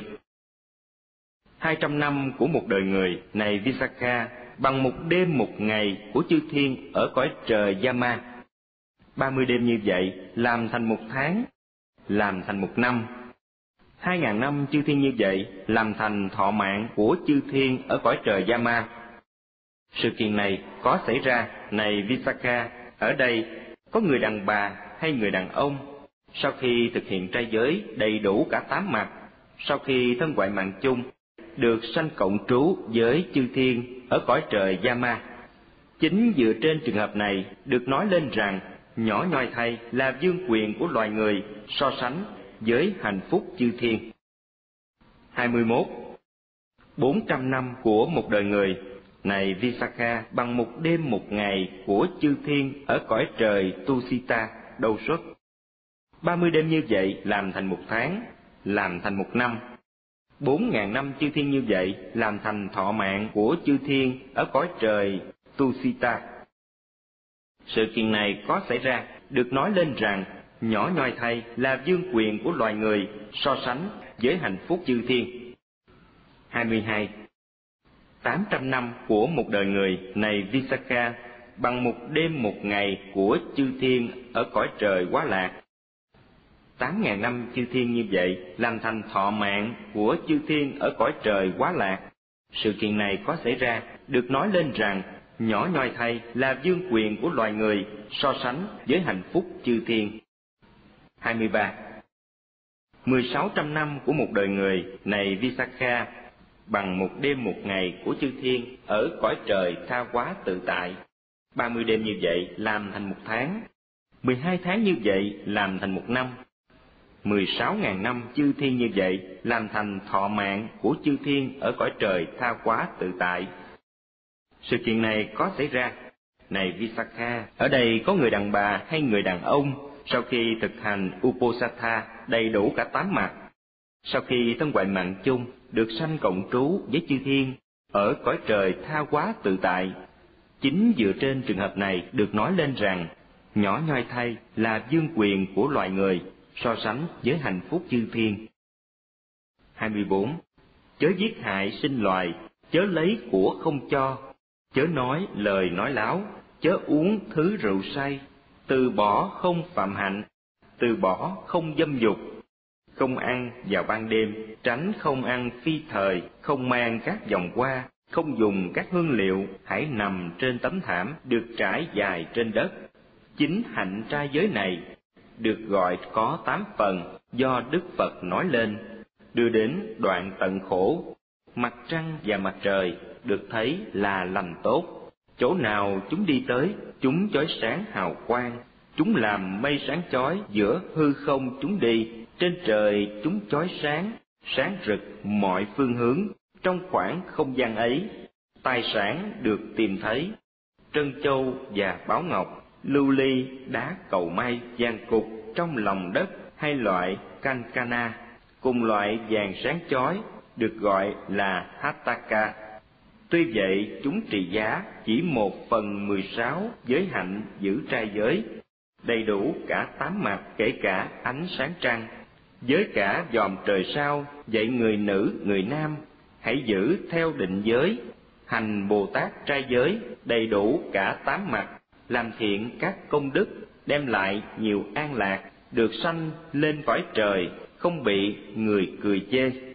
Speaker 2: Hai trăm năm của một đời người, này Visakha, bằng một đêm một ngày của chư thiên ở cõi trời Yama. ba mươi đêm như vậy làm thành một tháng, làm thành một năm. Hai ngàn năm chư thiên như vậy làm thành thọ mạng của chư thiên ở cõi trời Yama. Sự kiện này có xảy ra, này Visakha, ở đây có người đàn bà hay người đàn ông, sau khi thực hiện trai giới đầy đủ cả tám mặt, sau khi thân ngoại mạng chung, được sanh cộng trú với chư thiên ở cõi trời Yama. Chính dựa trên trường hợp này được nói lên rằng, nhỏ nhoi thay là vương quyền của loài người so sánh với hạnh phúc chư thiên. hai mươi mốt. Bốn trăm năm của một đời người, này Visakha, bằng một đêm một ngày của chư thiên ở cõi trời Tusita, Đâu Xuất. ba mươi đêm như vậy làm thành một tháng, làm thành một năm. Bốn ngàn năm chư thiên như vậy làm thành thọ mạng của chư thiên ở cõi trời Tusita. Sự kiện này có xảy ra, được nói lên rằng, nhỏ nhoi thay là vương quyền của loài người so sánh với hạnh phúc chư thiên. hai mươi hai. Tám trăm năm của một đời người, này Visakha, bằng một đêm một ngày của chư thiên ở cõi trời Quá Lạc. Tám ngàn năm chư thiên như vậy làm thành thọ mạng của chư thiên ở cõi trời Quá Lạc. Sự kiện này có xảy ra, được nói lên rằng nhỏ nhoi thay là vương quyền của loài người so sánh với hạnh phúc chư thiên. hai mươi ba. Mười sáu trăm năm của một đời người này Visakha bằng một đêm một ngày của chư thiên ở cõi trời tha hóa tự tại. Ba mươi đêm như vậy làm thành một tháng, mười hai tháng như vậy làm thành một năm, mười sáu ngàn năm chư thiên như vậy làm thành thọ mạng của chư thiên ở cõi trời tha hóa tự tại. Sự kiện này có xảy ra, này Visakha, ở đây có người đàn bà hay người đàn ông sau khi thực hành Uposatha đầy đủ cả tám mặt, sau khi thân hoại mạng chung được sanh cộng trú với chư thiên ở cõi trời tha hóa tự tại. Chính dựa trên trường hợp này được nói lên rằng nhỏ nhoi thay là vương quyền của loài người so sánh với hạnh phúc chư thiên. hai mươi bốn. Chớ giết hại sinh loài, chớ lấy của không cho, chớ nói lời nói láo, chớ uống thứ rượu say, từ bỏ không phạm hạnh, từ bỏ không dâm dục, không ăn vào ban đêm, tránh không ăn phi thời, không mang các vòng hoa, không dùng các hương liệu, hãy nằm trên tấm thảm được trải dài trên đất. Chính hạnh trai giới này được gọi có tám phần do Đức Phật nói lên, đưa đến đoạn tận khổ. Mặt trăng và mặt trời được thấy là lành tốt, chỗ nào chúng đi tới, chúng chói sáng hào quang, chúng làm mây sáng chói giữa hư không chúng đi, trên trời chúng chói sáng, sáng rực mọi phương hướng, trong khoảng không gian ấy, tài sản được tìm thấy, trân châu và báo ngọc, lưu ly, đá cầu may, vàng cục trong lòng đất hay loại kankana, cùng loại vàng sáng chói được gọi là hataka. Tuy vậy, chúng trị giá chỉ một phần mười sáu giới hạnh giữ trai giới, đầy đủ cả tám mặt kể cả ánh sáng trăng, với cả dòm trời sao, dạy người nữ, người nam, hãy giữ theo định giới, hành Bồ Tát trai giới, đầy đủ cả tám mặt, làm thiện các công đức, đem lại nhiều an lạc, được sanh lên cõi trời, không bị người cười chê.